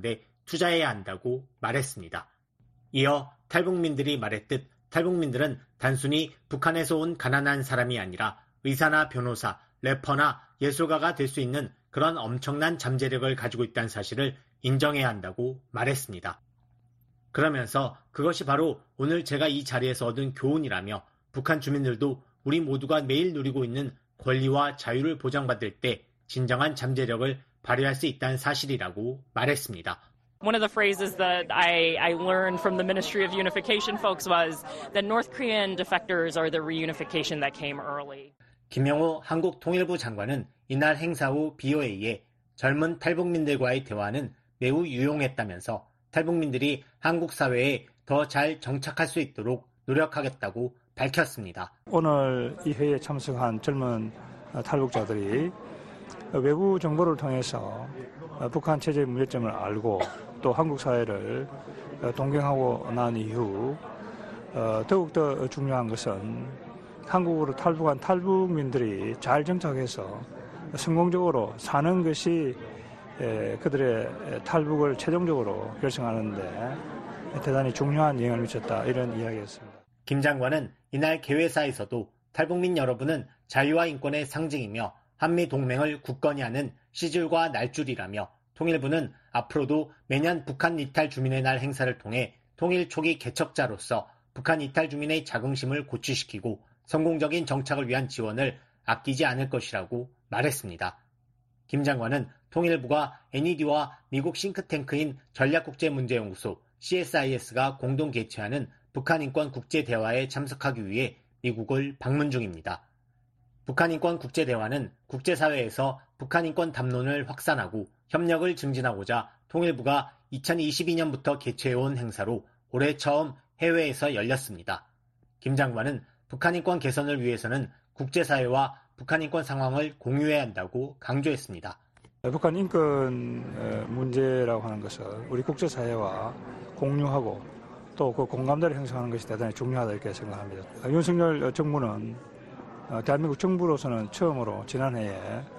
투자해야 한다고 말했습니다. 이어 탈북민들이 말했듯 탈북민들은 단순히 북한에서 온 가난한 사람이 아니라 의사나 변호사, 래퍼나 예술가가 될 수 있는 그런 엄청난 잠재력을 가지고 있다는 사실을 인정해야 한다고 말했습니다. 그러면서 그것이 바로 오늘 제가 이 자리에서 얻은 교훈이라며 북한 주민들도 우리 모두가 매일 누리고 있는 권리와 자유를 보장받을 때 진정한 잠재력을 발휘할 수 있다는 사실이라고 말했습니다. One of the phrases that I, I learned from the Ministry of Unification folks was that North Korean defectors are the reunification that came early. 김영호 한국 통일부 장관은 이날 행사 후 비오에이에 젊은 탈북민들과의 대화는 매우 유용했다면서 탈북민들이 한국 사회에 더 잘 정착할 수 있도록 노력하겠다고 밝혔습니다. 오늘 이 회의에 참석한 젊은 탈북자들이 외부 정보를 통해서 북한 체제의 문제점을 알고 또 한국 사회를 동경하고 난 이후 더욱더 중요한 것은 한국으로 탈북한 탈북민들이 잘 정착해서 성공적으로 사는 것이 그들의 탈북을 최종적으로 결정하는 데 대단히 중요한 영향을 미쳤다, 이런 이야기였습니다. 김 장관은 이날 개회사에서도 탈북민 여러분은 자유와 인권의 상징이며 한미 동맹을 굳건히 하는 시줄과 날줄이라며 통일부는 앞으로도 매년 북한 이탈 주민의 날 행사를 통해 통일 초기 개척자로서 북한 이탈 주민의 자긍심을 고취시키고 성공적인 정착을 위한 지원을 아끼지 않을 것이라고 말했습니다. 김 장관은 통일부가 엔이디와 미국 싱크탱크인 전략국제문제연구소 씨에스아이에스가 공동 개최하는 북한인권국제대화에 참석하기 위해 미국을 방문 중입니다. 북한인권국제대화는 국제사회에서 북한인권 담론을 확산하고 협력을 증진하고자 통일부가 이천이십이 년부터 개최해온 행사로 올해 처음 해외에서 열렸습니다. 김 장관은 북한인권 개선을 위해서는 국제사회와 북한인권 상황을 공유해야 한다고 강조했습니다. 북한 인권 문제라고 하는 것을 우리 국제사회와 공유하고 또 그 공감대를 형성하는 것이 대단히 중요하다, 이렇게 생각합니다. 윤석열 정부는 대한민국 정부로서는 처음으로 지난해에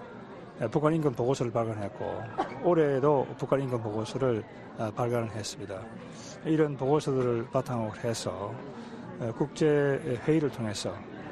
북한 인권 보고서를 발간했고 올해에도 북한 인권 보고서를 발간을 했습니다. 이런 보고서들을 바탕으로 해서 국제 회의를 통해서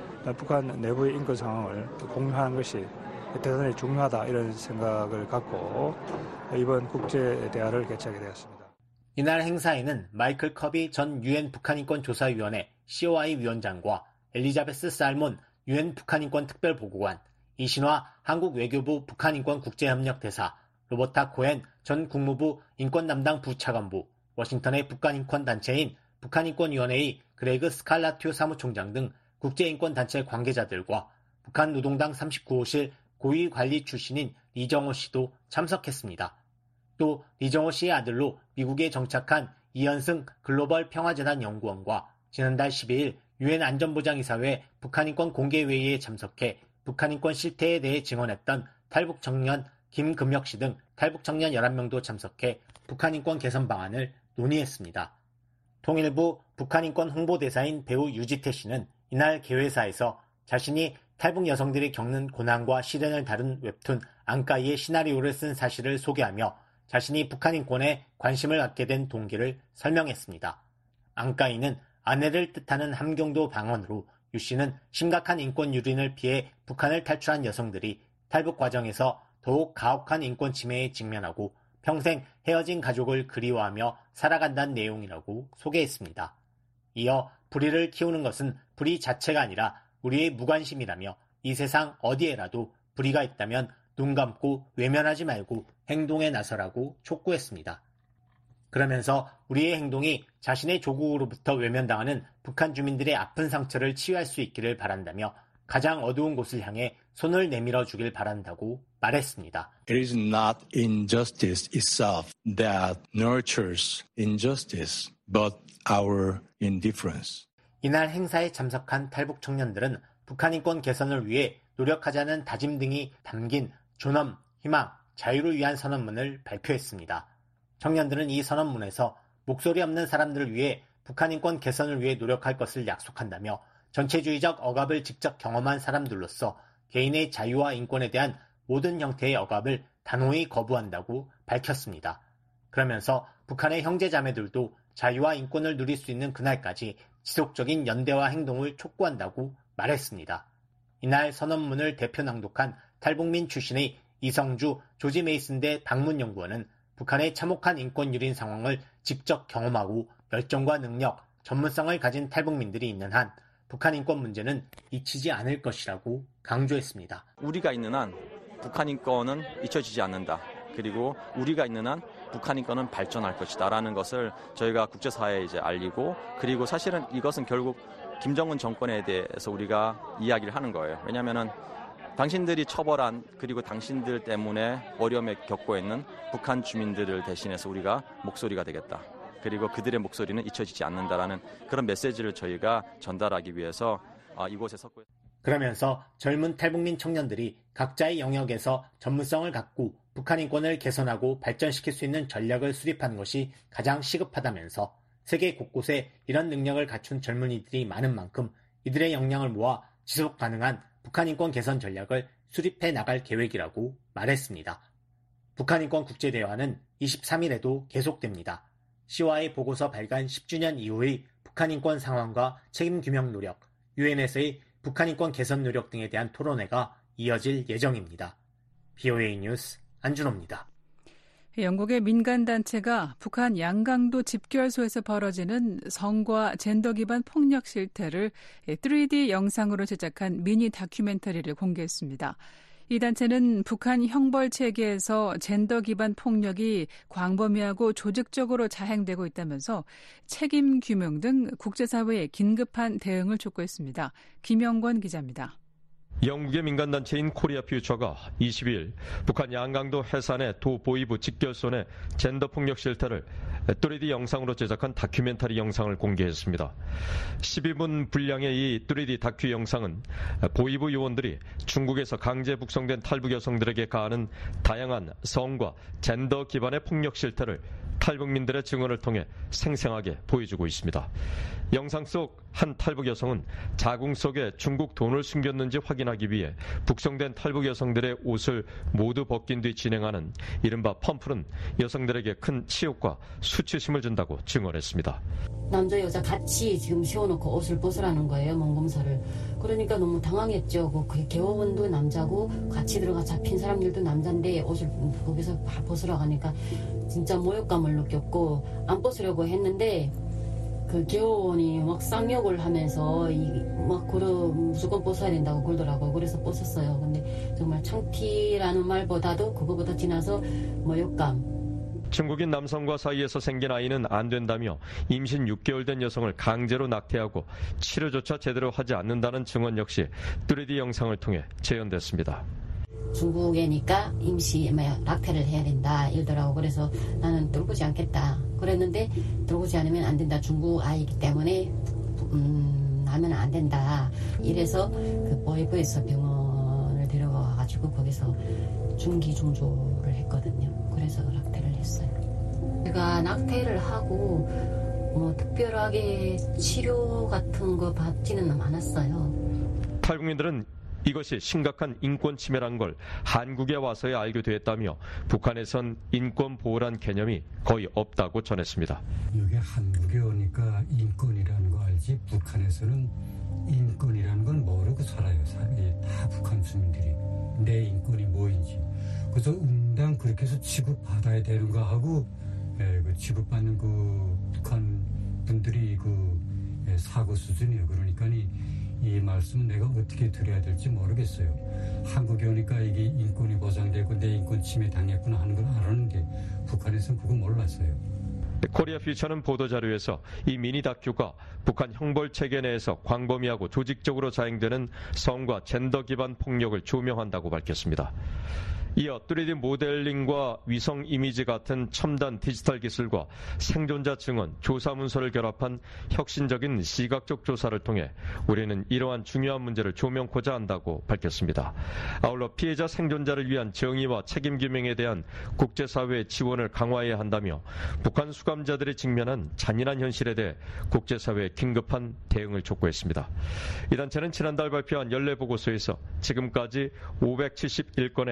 북한 내부의 인권 상황을 공유하는 것이 대단히 중요하다, 이런 생각을 갖고 이번 국제 대화를 개최하게 되었습니다. 이날 행사에는 마이클 커비 전 유엔 북한인권조사위원회 씨오아이 위원장과 엘리자베스 살몬 유엔 북한인권 특별보고관, 이신화 한국 외교부 북한인권 국제협력대사, 로버타 코엔 전 국무부 인권담당 부차관부, 워싱턴의 북한인권단체인 북한인권위원회의 그레그 스칼라튜 사무총장 등 국제인권단체 관계자들과 북한 노동당 삼십구 호실 고위관리 출신인 리정호 씨도 참석했습니다. 또 리정호 씨의 아들로 미국에 정착한 이현승 글로벌 평화재단 연구원과 지난달 십이일 유엔 안전보장이사회 북한인권 공개회의에 참석해 북한인권 실태에 대해 증언했던 탈북 청년 김금혁 씨 등 탈북 청년 열한 명도 참석해 북한인권 개선 방안을 논의했습니다. 통일부 북한인권 홍보대사인 배우 유지태 씨는 이날 개회사에서 자신이 탈북 여성들이 겪는 고난과 시련을 다룬 웹툰 앙까이의 시나리오를 쓴 사실을 소개하며 자신이 북한인권에 관심을 갖게 된 동기를 설명했습니다. 앙까이는 아내를 뜻하는 함경도 방언으로 유 씨는 심각한 인권 유린을 피해 북한을 탈출한 여성들이 탈북 과정에서 더욱 가혹한 인권 침해에 직면하고 평생 헤어진 가족을 그리워하며 살아간다는 내용이라고 소개했습니다. 이어 불의를 키우는 것은 불의 자체가 아니라 우리의 무관심이라며 이 세상 어디에라도 불의가 있다면 눈 감고 외면하지 말고 행동에 나서라고 촉구했습니다. 그러면서 우리의 행동이 자신의 조국으로부터 외면당하는 북한 주민들의 아픈 상처를 치유할 수 있기를 바란다며 가장 어두운 곳을 향해 손을 내밀어 주길 바란다고 말했습니다. It is not injustice itself that nurtures injustice, but our indifference. 이날 행사에 참석한 탈북 청년들은 북한인권 개선을 위해 노력하자는 다짐 등이 담긴 존엄, 희망, 자유를 위한 선언문을 발표했습니다. 청년들은 이 선언문에서 목소리 없는 사람들을 위해 북한인권 개선을 위해 노력할 것을 약속한다며 전체주의적 억압을 직접 경험한 사람들로서 개인의 자유와 인권에 대한 모든 형태의 억압을 단호히 거부한다고 밝혔습니다. 그러면서 북한의 형제자매들도 자유와 인권을 누릴 수 있는 그날까지 지속적인 연대와 행동을 촉구한다고 말했습니다. 이날 선언문을 대표 낭독한 탈북민 출신의 이성주 조지 메이슨대 방문연구원은 북한의 참혹한 인권 유린 상황을 직접 경험하고 열정과 능력, 전문성을 가진 탈북민들이 있는 한 북한 인권 문제는 잊히지 않을 것이라고 강조했습니다. 우리가 있는 한 북한 인권은 잊혀지지 않는다. 그리고 우리가 있는 한 북한 인권은 발전할 것이다라는 것을 저희가 국제사회에 이제 알리고, 그리고 사실은 이것은 결국 김정은 정권에 대해서 우리가 이야기를 하는 거예요. 왜냐하면은 당신들이 처벌한, 그리고 당신들 때문에 어려움에 겪고 있는 북한 주민들을 대신해서 우리가 목소리가 되겠다. 그리고 그들의 목소리는 잊혀지지 않는다라는 그런 메시지를 저희가 전달하기 위해서 이곳에 섰고요. 그러면서 젊은 탈북민 청년들이 각자의 영역에서 전문성을 갖고 북한 인권을 개선하고 발전시킬 수 있는 전략을 수립하는 것이 가장 시급하다면서 세계 곳곳에 이런 능력을 갖춘 젊은이들이 많은 만큼 이들의 역량을 모아 지속 가능한 북한 인권 개선 전략을 수립해 나갈 계획이라고 말했습니다. 북한 인권 국제대화는 이십삼 일에도 계속됩니다. 씨오아이 보고서 발간 십 주년 이후의 북한 인권 상황과 책임 규명 노력, 유엔에서의 북한 인권 개선 노력 등에 대한 토론회가 이어질 예정입니다. 브이오에이 뉴스 안준호입니다. 영국의 민간단체가 북한 양강도 집결소에서 벌어지는 성과 젠더 기반 폭력 실태를 쓰리디 영상으로 제작한 미니 다큐멘터리를 공개했습니다. 이 단체는 북한 형벌 체계에서 젠더 기반 폭력이 광범위하고 조직적으로 자행되고 있다면서 책임 규명 등 국제사회의 긴급한 대응을 촉구했습니다. 김영권 기자입니다. 영국의 민간단체인 코리아 퓨처가 이십 일 북한 양강도 해산의 도 보위부 직결소 내 젠더 폭력 실태를 쓰리디 영상으로 제작한 다큐멘터리 영상을 공개했습니다. 십이 분 분량의 이 쓰리디 다큐 영상은 보위부 요원들이 중국에서 강제 북송된 탈북 여성들에게 가하는 다양한 성과 젠더 기반의 폭력 실태를 탈북민들의 증언을 통해 생생하게 보여주고 있습니다. 영상 속 한 탈북 여성은 자궁 속에 중국 돈을 숨겼는지 확인하기 위해 북송된 탈북 여성들의 옷을 모두 벗긴 뒤 진행하는 이른바 펌프는 여성들에게 큰 치욕과 수치심을 준다고 증언했습니다. 남자 여자 같이 지금 씌워놓고 옷을 벗으라는 거예요, 몸검사를. 그러니까 너무 당황했죠. 그 개호원도 남자고 같이 들어가 잡힌 사람들도 남자인데 옷을 거기서 벗으라고 하니까 진짜 모욕감을 느꼈고 안 벗으려고 했는데 그 개호원이 막 쌍욕을 하면서 이 막 그러 무조건 벗어야 된다고 그러더라고요. 그래서 벗었어요. 근데 정말 창피라는 말보다도 그거보다 지나서 모욕감. 중국인 남성과 사이에서 생긴 아이는 안 된다며 임신 육 개월 된 여성을 강제로 낙태하고 치료조차 제대로 하지 않는다는 증언 역시 쓰리디 영상을 통해 재현됐습니다. 중국애니까 임시 낙태를 해야 된다 이러더라고. 그래서 나는 돌보지 않겠다 그랬는데 돌보지 않으면 안 된다. 중국 아이기 때문에 음, 하면 안 된다. 이래서 그 보위부에서 병원을 데려가가지고 거기서 중기 중조를 했거든요. 그래서 낙태를 했어요. 제가 낙태를 하고 뭐 특별하게 치료 같은 거 받지는 않았어요. 탈북민들은 이것이 심각한 인권 침해란 걸 한국에 와서야 알게 됐다며 북한에선 인권 보호란 개념이 거의 없다고 전했습니다. 여기 한국에 오니까 인권이라는 거 알지 북한에서는 인권이라는 건 모르고 살아요. 다 북한 주민들이 내 인권이 뭐인지. 그래서 응당 그렇게 해서 취급받아야 되는 거 하고 예, 그 취급받는 그 북한 분들이 그 예, 사고 수준이에요. 그러니까 이 말씀은 내가 어떻게 드려야 될지 모르겠어요. 한국에 오니까 이게 인권이 보장되고 내 인권 침해 당했구나 하는 걸 알았는데 북한에서는 그거 몰랐어요. 코리아 퓨처는 보도자료에서 이 미니 다큐가 북한 형벌 체계 내에서 광범위하고 조직적으로 자행되는 성과 젠더 기반 폭력을 조명한다고 밝혔습니다. 이어 쓰리디 모델링과 위성 이미지 같은 첨단 디지털 기술과 생존자 증언, 조사 문서를 결합한 혁신적인 시각적 조사를 통해 우리는 이러한 중요한 문제를 조명코자 한다고 밝혔습니다. 아울러 피해자 생존자를 위한 정의와 책임 규명에 대한 국제사회의 지원을 강화해야 한다며 북한 수감자들이 직면한 잔인한 현실에 대해 국제사회의 긴급한 대응을 촉구했습니다. 이 단체는 지난달 발표한 연례 보고서에서 지금까지 오백칠십일 건의 생존자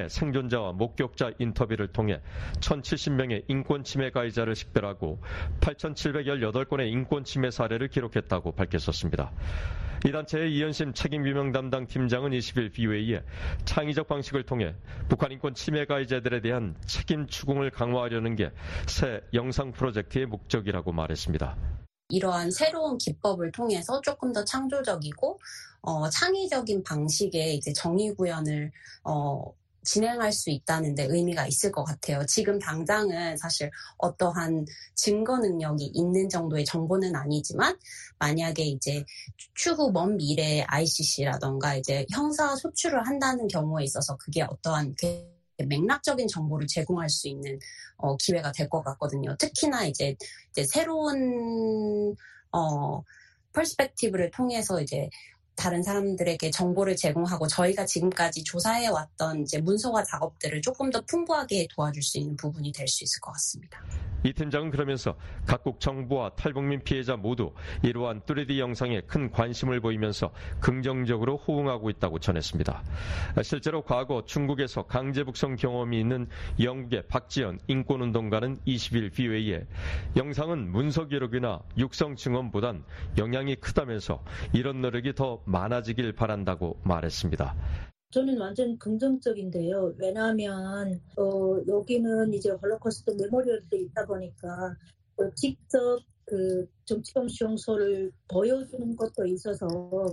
동참자와 목격자 인터뷰를 통해 천칠십 명의 인권 침해 가해자를 식별하고 팔천칠백십팔 건의 인권 침해 사례를 기록했다고 밝혔었습니다. 이 단체의 이현심 책임규명 담당 팀장은 이십 일 비오에이에 창의적 방식을 통해 북한 인권 침해 가해자들에 대한 책임 추궁을 강화하려는 게 새 영상 프로젝트의 목적이라고 말했습니다. 이러한 새로운 기법을 통해서 조금 더 창조적이고 어, 창의적인 방식의 이제 정의 구현을 어, 진행할 수 있다는 데 의미가 있을 것 같아요. 지금 당장은 사실 어떠한 증거 능력이 있는 정도의 정보는 아니지만 만약에 이제 추후 먼 미래에 아이씨씨라던가 이제 형사 소출을 한다는 경우에 있어서 그게 어떠한 맥락적인 정보를 제공할 수 있는 어, 기회가 될 것 같거든요. 특히나 이제, 이제 새로운 어, 퍼스펙티브를 통해서 이제 다른 사람들에게 정보를 제공하고 저희가 지금까지 조사해왔던 이제 문서화 작업들을 조금 더 풍부하게 도와줄 수 있는 부분이 될 수 있을 것 같습니다. 이 팀장은 그러면서 각국 정부와 탈북민 피해자 모두 이러한 쓰리디 영상에 큰 관심을 보이면서 긍정적으로 호응하고 있다고 전했습니다. 실제로 과거 중국에서 강제 북송 경험이 있는 영국의 박지연 인권운동가는 이십 일 비오에이에 영상은 문서 기록이나 육성 증언보단 영향이 크다면서 이런 노력이 더 많아지길 바란다고 말했습니다. 저는 완전 긍정적인데요. 왜냐하면 어, 여기는 이제 홀로코스트 메모리얼도 있다 보니까 어, 직접 그 정치범 수용소를 보여주는 것도 있어서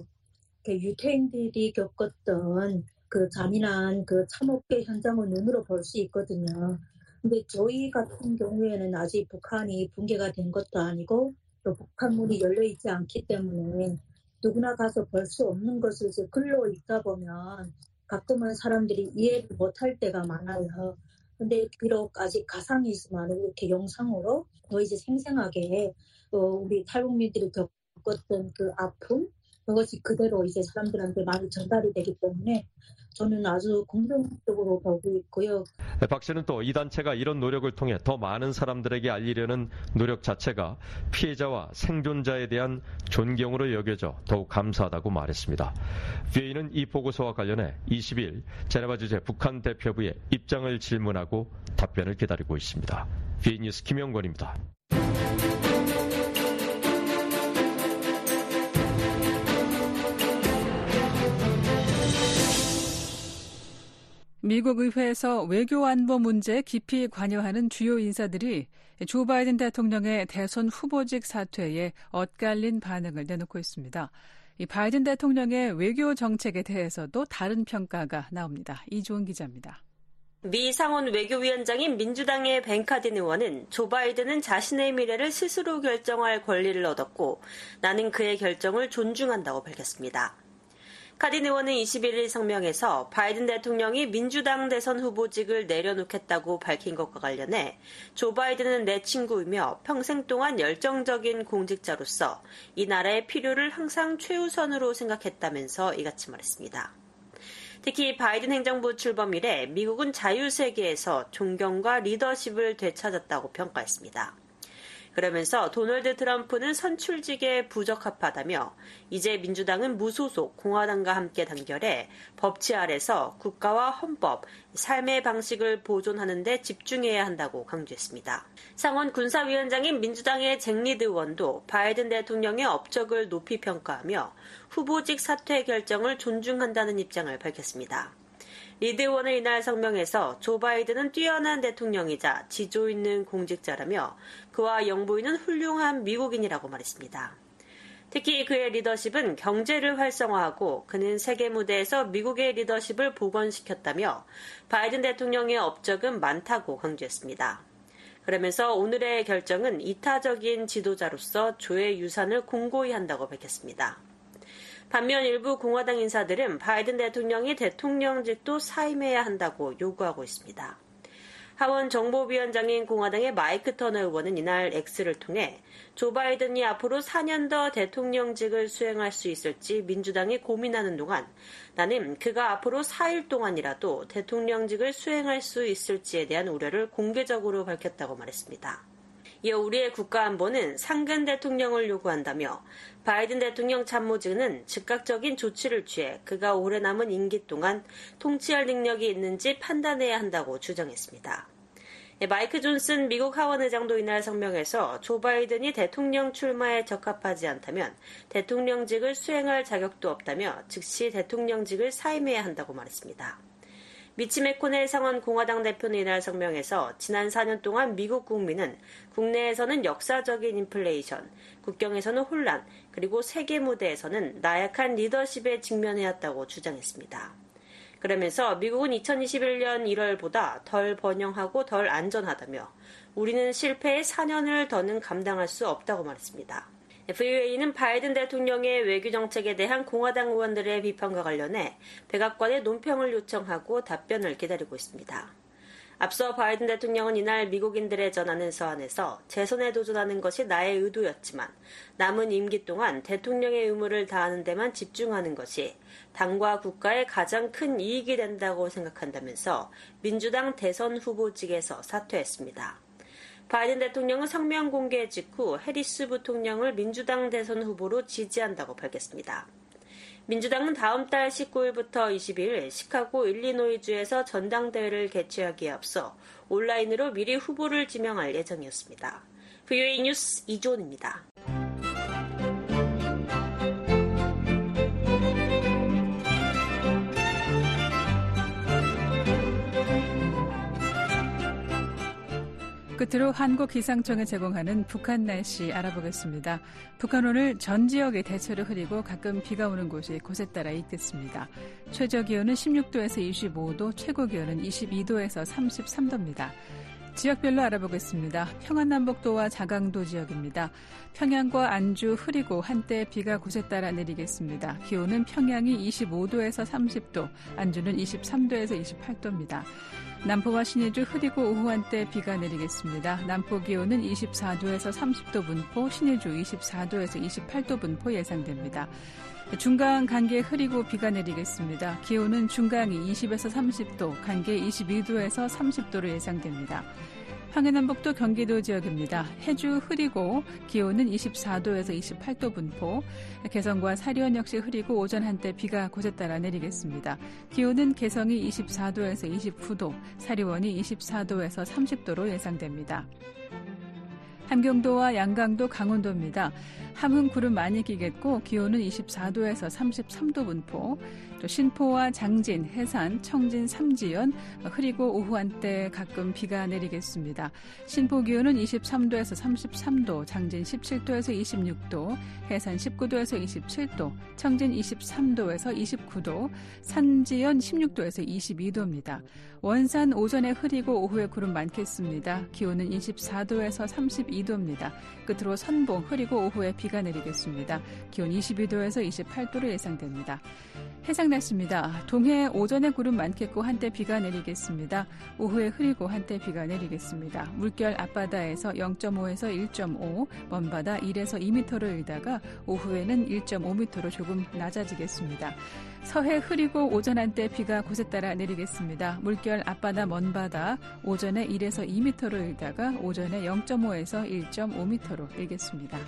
유태인들이 겪었던 그 잔인한 그 참혹의 현장을 눈으로 볼 수 있거든요. 근데 저희 같은 경우에는 아직 북한이 붕괴가 된 것도 아니고 또 북한 문이 열려 있지 않기 때문에 누구나 가서 볼 수 없는 것을 이제 글로 읽다 보면 가끔은 사람들이 이해를 못할 때가 많아요. 근데 비록 아직 가상이지만 이렇게 영상으로 더 이제 생생하게 어, 우리 탈북민들이 겪었던 그 아픔 그것이 그대로 이제 사람들한테 많이 전달이 되기 때문에 저는 아주 긍정적으로 보고 있고요. 박 씨는 또 이 단체가 이런 노력을 통해 더 많은 사람들에게 알리려는 노력 자체가 피해자와 생존자에 대한 존경으로 여겨져 더욱 감사하다고 말했습니다. 비오에이는 이 보고서와 관련해 이십 일 제네바 주재 북한 대표부의 입장을 질문하고 답변을 기다리고 있습니다. 비오에이 뉴스 김영권입니다. 미국 의회에서 외교안보 문제에 깊이 관여하는 주요 인사들이 조 바이든 대통령의 대선 후보직 사퇴에 엇갈린 반응을 내놓고 있습니다. 이 바이든 대통령의 외교 정책에 대해서도 다른 평가가 나옵니다. 이주원 기자입니다. 미 상원 외교위원장인 민주당의 벤 카딘 의원은 조 바이든은 자신의 미래를 스스로 결정할 권리를 얻었고 나는 그의 결정을 존중한다고 밝혔습니다. 카딘 의원은 이십일 일 성명에서 바이든 대통령이 민주당 대선 후보직을 내려놓겠다고 밝힌 것과 관련해 조 바이든은 내 친구이며 평생 동안 열정적인 공직자로서 이 나라의 필요를 항상 최우선으로 생각했다면서 이같이 말했습니다. 특히 바이든 행정부 출범 이래 미국은 자유세계에서 존경과 리더십을 되찾았다고 평가했습니다. 그러면서 도널드 트럼프는 선출직에 부적합하다며 이제 민주당은 무소속 공화당과 함께 단결해 법치 아래서 국가와 헌법, 삶의 방식을 보존하는 데 집중해야 한다고 강조했습니다. 상원 군사위원장인 민주당의 잭 리드 의원도 바이든 대통령의 업적을 높이 평가하며 후보직 사퇴 결정을 존중한다는 입장을 밝혔습니다. 리드 의원은 이날 성명에서 조 바이든은 뛰어난 대통령이자 지조 있는 공직자라며 그와 영부인은 훌륭한 미국인이라고 말했습니다. 특히 그의 리더십은 경제를 활성화하고 그는 세계 무대에서 미국의 리더십을 복원시켰다며 바이든 대통령의 업적은 많다고 강조했습니다. 그러면서 오늘의 결정은 이타적인 지도자로서 조의 유산을 공고히 한다고 밝혔습니다. 반면 일부 공화당 인사들은 바이든 대통령이 대통령직도 사임해야 한다고 요구하고 있습니다. 하원 정보위원장인 공화당의 마이크 터너 의원은 이날 X를 통해 조 바이든이 앞으로 사 년 더 대통령직을 수행할 수 있을지 민주당이 고민하는 동안 나는 그가 앞으로 사 일 동안이라도 대통령직을 수행할 수 있을지에 대한 우려를 공개적으로 밝혔다고 말했습니다. 이어 우리의 국가안보는 상근 대통령을 요구한다며 바이든 대통령 참모진은 즉각적인 조치를 취해 그가 오래 남은 임기 동안 통치할 능력이 있는지 판단해야 한다고 주장했습니다. 마이크 존슨 미국 하원 의장도 이날 성명에서 조 바이든이 대통령 출마에 적합하지 않다면 대통령직을 수행할 자격도 없다며 즉시 대통령직을 사임해야 한다고 말했습니다. 미치 매코넬 상원 공화당 대표는 이날 성명에서 지난 사 년 동안 미국 국민은 국내에서는 역사적인 인플레이션, 국경에서는 혼란, 그리고 세계 무대에서는 나약한 리더십에 직면해왔다고 주장했습니다. 그러면서 미국은 이천이십일 년 일월보다 덜 번영하고 덜 안전하다며 우리는 실패의 사 년을 더는 감당할 수 없다고 말했습니다. 브이오에이는 바이든 대통령의 외교 정책에 대한 공화당 의원들의 비판과 관련해 백악관에 논평을 요청하고 답변을 기다리고 있습니다. 앞서 바이든 대통령은 이날 미국인들에 전하는 서한에서 재선에 도전하는 것이 나의 의도였지만 남은 임기 동안 대통령의 의무를 다하는 데만 집중하는 것이 당과 국가에 가장 큰 이익이 된다고 생각한다면서 민주당 대선 후보직에서 사퇴했습니다. 바이든 대통령은 성명 공개 직후 해리스 부통령을 민주당 대선 후보로 지지한다고 밝혔습니다. 민주당은 다음 달 십구 일부터 이십 일 시카고 일리노이주에서 전당대회를 개최하기에 앞서 온라인으로 미리 후보를 지명할 예정이었습니다. 브이오에이 뉴스 이조은입니다. 끝으로 한국기상청에 제공하는 북한 날씨 알아보겠습니다. 북한 오늘 전 지역에 대체로 흐리고 가끔 비가 오는 곳이 곳에 따라 있겠습니다. 최저기온은 십육 도에서 이십오 도, 최고기온은 이십이 도에서 삼십삼 도입니다. 지역별로 알아보겠습니다. 평안남북도와 자강도 지역입니다. 평양과 안주 흐리고 한때 비가 곳에 따라 내리겠습니다. 기온은 평양이 이십오 도에서 삼십 도, 안주는 이십삼 도에서 이십팔 도입니다. 남포와 신의주 흐리고 오후 한때 비가 내리겠습니다. 남포 기온은 이십사 도에서 삼십 도 분포, 신의주 이십사 도에서 이십팔 도 분포 예상됩니다. 중강 간계 흐리고 비가 내리겠습니다. 기온은 중강이 이십에서 삼십 도, 간계 이십이 도에서 삼십 도로 예상됩니다. 황해남북도 경기도 지역입니다. 해주 흐리고 기온은 이십사 도에서 이십팔 도 분포, 개성과 사리원 역시 흐리고 오전 한때 비가 곳에 따라 내리겠습니다. 기온은 개성이 이십사 도에서 이십구 도, 사리원이 이십사 도에서 삼십 도로 예상됩니다. 함경도와 양강도 강원도입니다. 함흥 구름 많이 끼겠고 기온은 이십사 도에서 삼십삼 도 분포, 또 신포와 장진, 해산, 청진, 삼지연 흐리고 오후 한때 가끔 비가 내리겠습니다. 신포 기온은 이십삼 도에서 삼십삼 도, 장진 십칠 도에서 이십육 도, 해산 십구 도에서 이십칠 도, 청진 이십삼 도에서 이십구 도, 산지연 십육 도에서 이십이 도입니다. 원산 오전에 흐리고 오후에 구름 많겠습니다. 기온은 이십사 도에서 삼십이 도입니다. 끝으로 선봉 흐리고 오후에 비가 내리겠습니다. 기온 이십이 도에서 이십팔 도로 예상됩니다. 해상 날씨입니다. 동해 오전에 구름 많겠고 한때 비가 내리겠습니다. 오후에 흐리고 한때 비가 내리겠습니다. 물결 앞바다에서 영 점 오에서 일 점 오, 먼바다 일에서 이 미터를 일다가 오후에는 일 점 오 미터로 조금 낮아지겠습니다. 서해 흐리고 오전 한때 비가 곳에 따라 내리겠습니다. 물결 앞바다 먼바다 오전에 일에서 이 미터를 일다가 오전에 영 점 오에서 일 점 오 미터로 일겠습니다.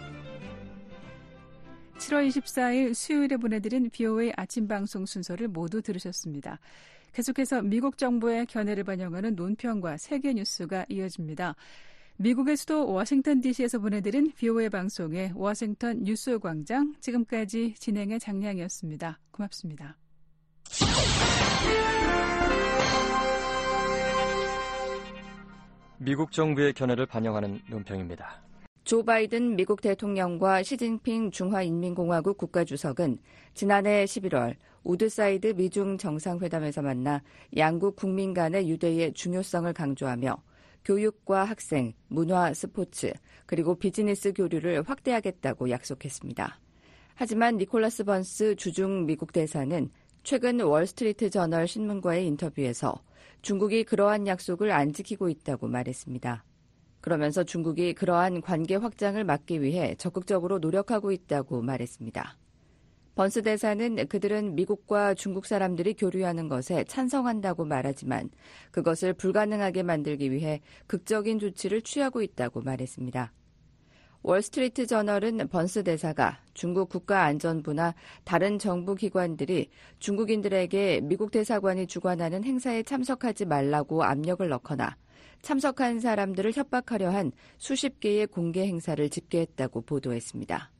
칠월 이십사일 수요일에 보내드린 비오에이 아침 방송 순서를 모두 들으셨습니다. 계속해서 미국 정부의 견해를 반영하는 논평과 세계 뉴스가 이어집니다. 미국의 수도 워싱턴 디씨에서 보내드린 비오에이 방송의 워싱턴 뉴스 광장, 지금까지 진행의 장량이었습니다. 고맙습니다. 미국 정부의 견해를 반영하는 논평입니다. 조 바이든 미국 대통령과 시진핑 중화인민공화국 국가주석은 지난해 십일월 우드사이드 미중 정상회담에서 만나 양국 국민 간의 유대의 중요성을 강조하며 교육과 학생, 문화, 스포츠, 그리고 비즈니스 교류를 확대하겠다고 약속했습니다. 하지만 니콜라스 번스 주중 미국 대사는 최근 월스트리트 저널 신문과의 인터뷰에서 중국이 그러한 약속을 안 지키고 있다고 말했습니다. 그러면서 중국이 그러한 관계 확장을 막기 위해 적극적으로 노력하고 있다고 말했습니다. 번스 대사는 그들은 미국과 중국 사람들이 교류하는 것에 찬성한다고 말하지만 그것을 불가능하게 만들기 위해 극적인 조치를 취하고 있다고 말했습니다. 월스트리트 저널은 번스 대사가 중국 국가안전부나 다른 정부 기관들이 중국인들에게 미국 대사관이 주관하는 행사에 참석하지 말라고 압력을 넣거나 참석한 사람들을 협박하려 한 수십 개의 공개 행사를 집계했다고 보도했습니다.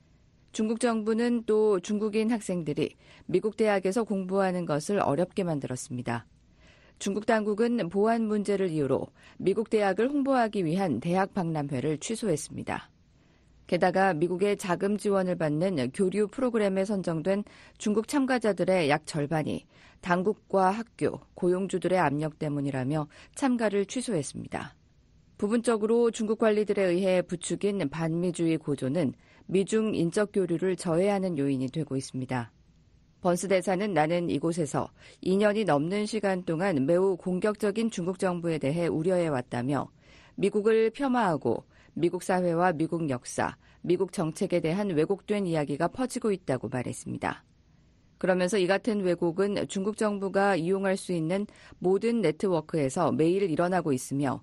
중국 정부는 또 중국인 학생들이 미국 대학에서 공부하는 것을 어렵게 만들었습니다. 중국 당국은 보안 문제를 이유로 미국 대학을 홍보하기 위한 대학 박람회를 취소했습니다. 게다가 미국의 자금 지원을 받는 교류 프로그램에 선정된 중국 참가자들의 약 절반이 당국과 학교, 고용주들의 압력 때문이라며 참가를 취소했습니다. 부분적으로 중국 관리들에 의해 부추긴 반미주의 고조는 미중 인적 교류를 저해하는 요인이 되고 있습니다. 번스 대사는 나는 이곳에서 이 년이 넘는 시간 동안 매우 공격적인 중국 정부에 대해 우려해왔다며 미국을 폄하하고 미국 사회와 미국 역사, 미국 정책에 대한 왜곡된 이야기가 퍼지고 있다고 말했습니다. 그러면서 이 같은 왜곡은 중국 정부가 이용할 수 있는 모든 네트워크에서 매일 일어나고 있으며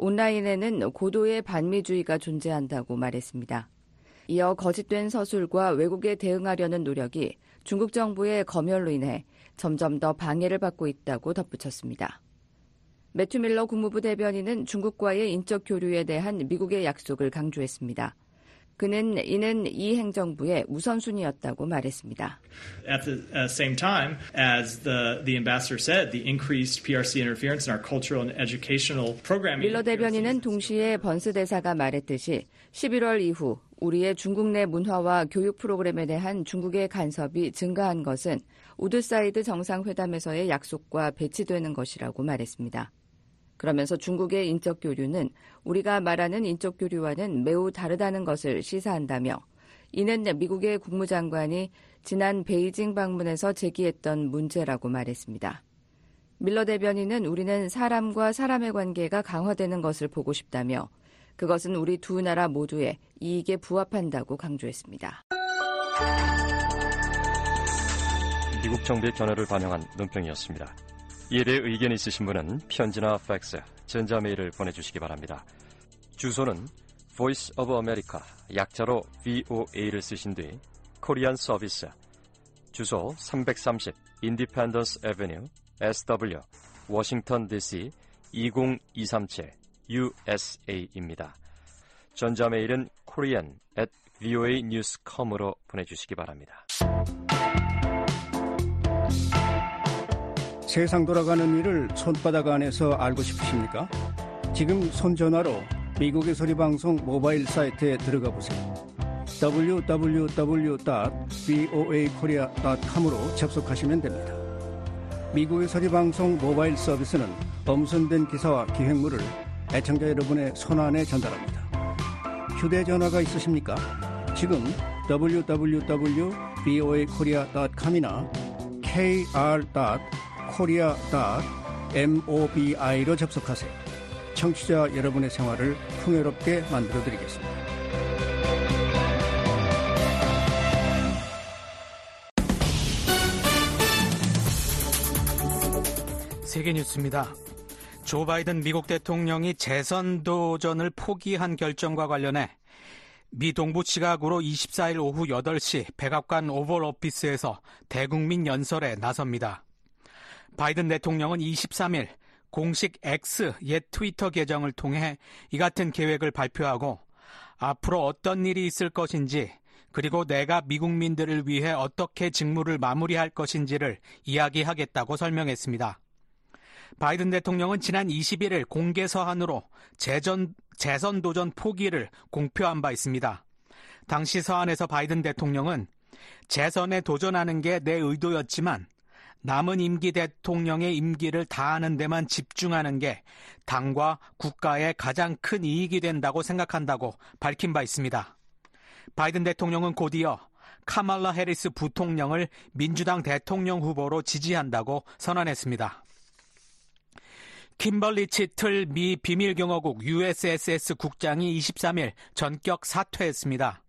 온라인에는 고도의 반미주의가 존재한다고 말했습니다. 이어 거짓된 서술과 왜곡에 대응하려는 노력이 중국 정부의 검열로 인해 점점 더 방해를 받고 있다고 덧붙였습니다. 매튜 밀러 국무부 대변인은 중국과의 인적 교류에 대한 미국의 약속을 강조했습니다. 그는 이는 이 행정부의 우선순위였다고 말했습니다. At the uh, same time, as the, the ambassador said, the increased 피알씨 interference in our cultural and educational programming. 밀러 대변인은 동시에 번스 대사가 말했듯이 십일월 이후 우리의 중국 내 문화와 교육 프로그램에 대한 중국의 간섭이 증가한 것은 우드사이드 정상회담에서의 약속과 배치되는 것이라고 말했습니다. 그러면서 중국의 인적 교류는 우리가 말하는 인적 교류와는 매우 다르다는 것을 시사한다며 이는 미국의 국무장관이 지난 베이징 방문에서 제기했던 문제라고 말했습니다. 밀러 대변인은 우리는 사람과 사람의 관계가 강화되는 것을 보고 싶다며 그것은 우리 두 나라 모두의 이익에 부합한다고 강조했습니다. 미국 정부의 견해를 반영한 논평이었습니다. 이에 대해 의견이 있으신 분은 편지나 팩스, 전자메일을 보내주시기 바랍니다. 주소는 Voice of America, 약자로 브이오에이를 쓰신 뒤 코리안 서비스, 주소 삼백삼십 Independence Avenue, 에스더블유, 워싱턴 디씨 이공이삼칠 유에스에이입니다. 전자메일은 korean at voa news dot com으로 보내주시기 바랍니다. 세상 돌아가는 일을 손바닥 안에서 알고 싶으십니까? 지금 손전화로 미국의 소리방송 모바일 사이트에 들어가 보세요. 더블유 더블유 더블유 닷 브이오에이 코리아 닷 컴으로 접속하시면 됩니다. 미국의 소리방송 모바일 서비스는 엄선된 기사와 기획물을 애청자 여러분의 손안에 전달합니다. 휴대전화가 있으십니까? 지금 더블유 더블유 더블유 닷 브이오에이 코리아 닷 컴이나 케이알 닷 코리아 닷 모비로 접속하세요. 청취자 여러분의 생활을 풍요롭게 만들어드리겠습니다. 세계뉴스입니다. 조 바이든 미국 대통령이 재선 도전을 포기한 결정과 관련해 미 동부 시카고로 이십사일 오후 여덟 시 백악관 오벌 오피스에서 대국민 연설에 나섭니다. 바이든 대통령은 이십삼일 공식 X 옛 트위터 계정을 통해 이 같은 계획을 발표하고 앞으로 어떤 일이 있을 것인지 그리고 내가 미국민들을 위해 어떻게 직무를 마무리할 것인지를 이야기하겠다고 설명했습니다. 바이든 대통령은 지난 이십일일 공개 서한으로 재전, 재선 도전 포기를 공표한 바 있습니다. 당시 서한에서 바이든 대통령은 재선에 도전하는 게 내 의도였지만 남은 임기 대통령의 임기를 다하는 데만 집중하는 게 당과 국가에 가장 큰 이익이 된다고 생각한다고 밝힌 바 있습니다. 바이든 대통령은 곧이어 카말라 해리스 부통령을 민주당 대통령 후보로 지지한다고 선언했습니다. kimberly 치틀 미 비밀경호국 유에스에스에스 국장이 이십삼일 전격 사퇴했습니다.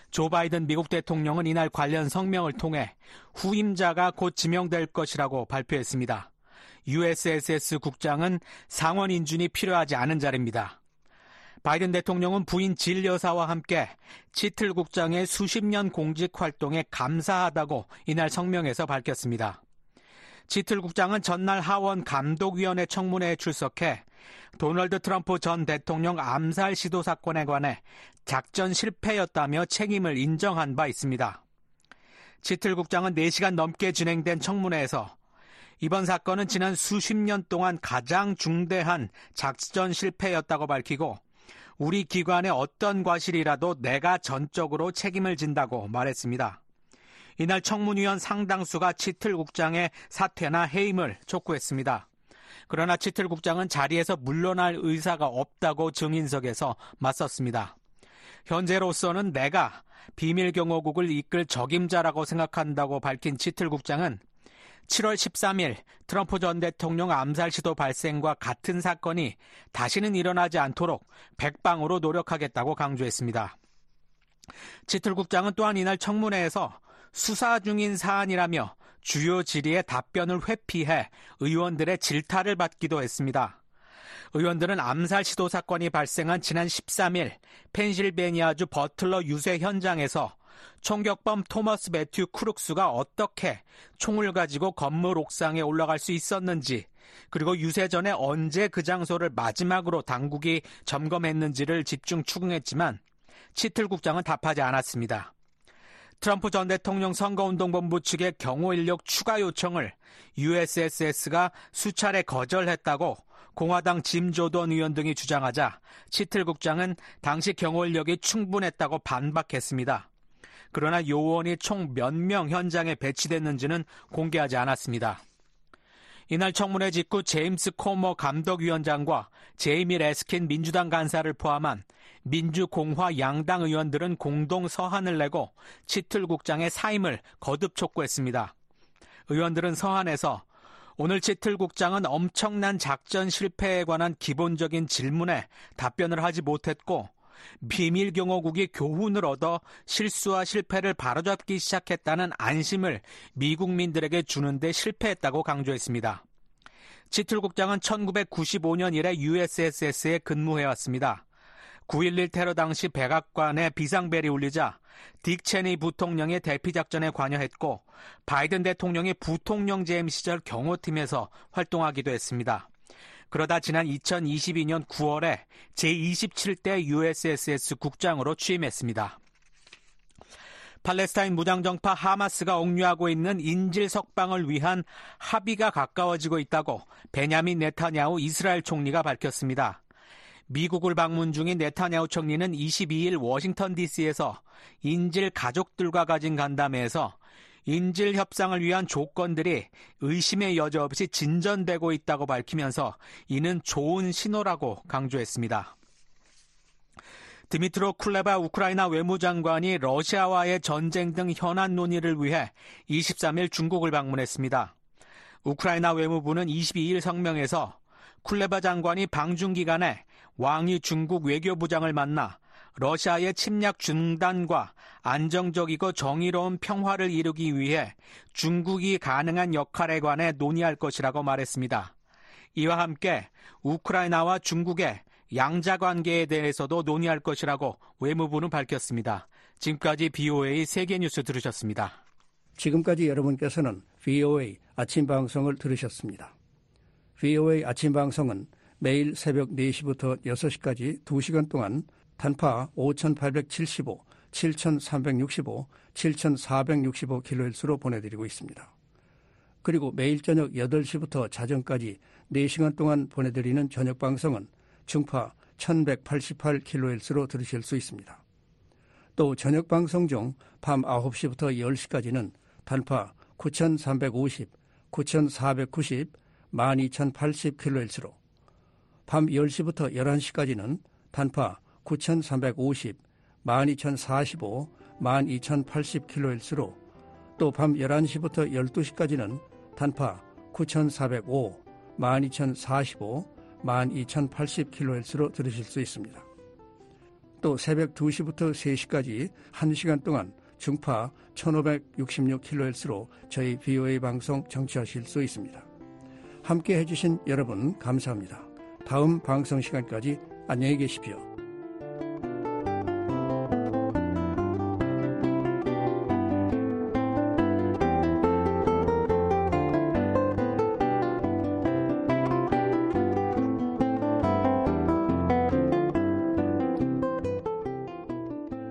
조 바이든 미국 대통령은 이날 관련 성명을 통해 후임자가 곧 지명될 것이라고 발표했습니다. 유에스에스에스 국장은 상원 인준이 필요하지 않은 자리입니다. 바이든 대통령은 부인 질 여사와 함께 치틀 국장의 수십 년 공직 활동에 감사하다고 이날 성명에서 밝혔습니다. 치틀 국장은 전날 하원 감독위원회 청문회에 출석해 도널드 트럼프 전 대통령 암살 시도 사건에 관해 작전 실패였다며 책임을 인정한 바 있습니다. 치틀 국장은 네 시간 넘게 진행된 청문회에서 이번 사건은 지난 수십 년 동안 가장 중대한 작전 실패였다고 밝히고 우리 기관의 어떤 과실이라도 내가 전적으로 책임을 진다고 말했습니다. 이날 청문위원 상당수가 치틀 국장의 사퇴나 해임을 촉구했습니다. 그러나 치틀 국장은 자리에서 물러날 의사가 없다고 증인석에서 맞섰습니다. 현재로서는 내가 비밀경호국을 이끌 적임자라고 생각한다고 밝힌 치틀 국장은 칠월 십삼일 트럼프 전 대통령 암살 시도 발생과 같은 사건이 다시는 일어나지 않도록 백방으로 노력하겠다고 강조했습니다. 치틀 국장은 또한 이날 청문회에서 수사 중인 사안이라며 주요 질의에 답변을 회피해 의원들의 질타를 받기도 했습니다. 의원들은 암살 시도 사건이 발생한 지난 십삼일 펜실베니아주 버틀러 유세 현장에서 총격범 토머스 매튜 크룩스가 어떻게 총을 가지고 건물 옥상에 올라갈 수 있었는지, 그리고 유세 전에 언제 그 장소를 마지막으로 당국이 점검했는지를 집중 추궁했지만 치틀 국장은 답하지 않았습니다. 트럼프 전 대통령 선거운동본부 측의 경호 인력 추가 요청을 유에스에스에스가 수차례 거절했다고 공화당 짐 조던 의원 등이 주장하자 치틀 국장은 당시 경호 인력이 충분했다고 반박했습니다. 그러나 요원이 총 몇 명 현장에 배치됐는지는 공개하지 않았습니다. 이날 청문회 직후 제임스 코머 감독위원장과 제이미 레스킨 민주당 간사를 포함한 민주공화 양당 의원들은 공동 서한을 내고 치틀 국장의 사임을 거듭 촉구했습니다. 의원들은 서한에서 오늘 치틀 국장은 엄청난 작전 실패에 관한 기본적인 질문에 답변을 하지 못했고 비밀경호국이 교훈을 얻어 실수와 실패를 바로잡기 시작했다는 안심을 미국민들에게 주는데 실패했다고 강조했습니다. 치틀 국장은 천구백구십오년 이래 유에스에스에스에 근무해왔습니다. 구일일 테러 당시 백악관에 비상벨이 울리자 딕 체니 부통령의 대피작전에 관여했고 바이든 대통령의 부통령 재임 시절 경호팀에서 활동하기도 했습니다. 그러다 지난 이천이십이년 구월에 제이십칠대 유에스에스에스 국장으로 취임했습니다. 팔레스타인 무장정파 하마스가 옥류하고 있는 인질 석방을 위한 합의가 가까워지고 있다고 베냐민 네타냐후 이스라엘 총리가 밝혔습니다. 미국을 방문 중인 네타냐후 총리는 이십이일 워싱턴 디씨에서 인질 가족들과 가진 간담회에서 인질 협상을 위한 조건들이 의심의 여지 없이 진전되고 있다고 밝히면서 이는 좋은 신호라고 강조했습니다. 드미트로 쿨레바 우크라이나 외무장관이 러시아와의 전쟁 등 현안 논의를 위해 이십삼일 중국을 방문했습니다. 우크라이나 외무부는 이십이일 성명에서 쿨레바 장관이 방중 기간에 왕이 중국 외교부장을 만나 러시아의 침략 중단과 안정적이고 정의로운 평화를 이루기 위해 중국이 가능한 역할에 관해 논의할 것이라고 말했습니다. 이와 함께 우크라이나와 중국의 양자관계에 대해서도 논의할 것이라고 외무부는 밝혔습니다. 지금까지 비오에이 세계뉴스 들으셨습니다. 지금까지 여러분께서는 비오에이 아침 방송을 들으셨습니다. 비오에이 아침 방송은 매일 새벽 네 시부터 여섯 시까지 두 시간 동안 단파 오천팔백칠십오, 칠천삼백육십오, 칠천사백육십오 킬로헤르츠로 보내드리고 있습니다. 그리고 매일 저녁 여덟 시부터 자정까지 네 시간 동안 보내드리는 저녁 방송은 중파 천백팔십팔 킬로헤르츠로 들으실 수 있습니다. 또 저녁 방송 중 밤 아홉 시부터 열 시까지는 단파 구천삼백오십, 구천사백구십, 만 이천팔십 킬로헤르츠로, 밤 열 시부터 열한 시까지는 단파 구천삼백오십, 만 이천사십오, 만 이천팔십 킬로헤르츠로, 또 밤 열한 시부터 열두 시까지는 단파 구천사백오, 만 이천사십오, 만 이천팔십 킬로헤르츠로 들으실 수 있습니다. 또 새벽 두 시부터 세 시까지 한 시간 동안 중파 천오백육십육 킬로헤르츠로 저희 비오에이 방송 청취하실 수 있습니다. 함께 해주신 여러분 감사합니다. 다음 방송 시간까지 안녕히 계십시오.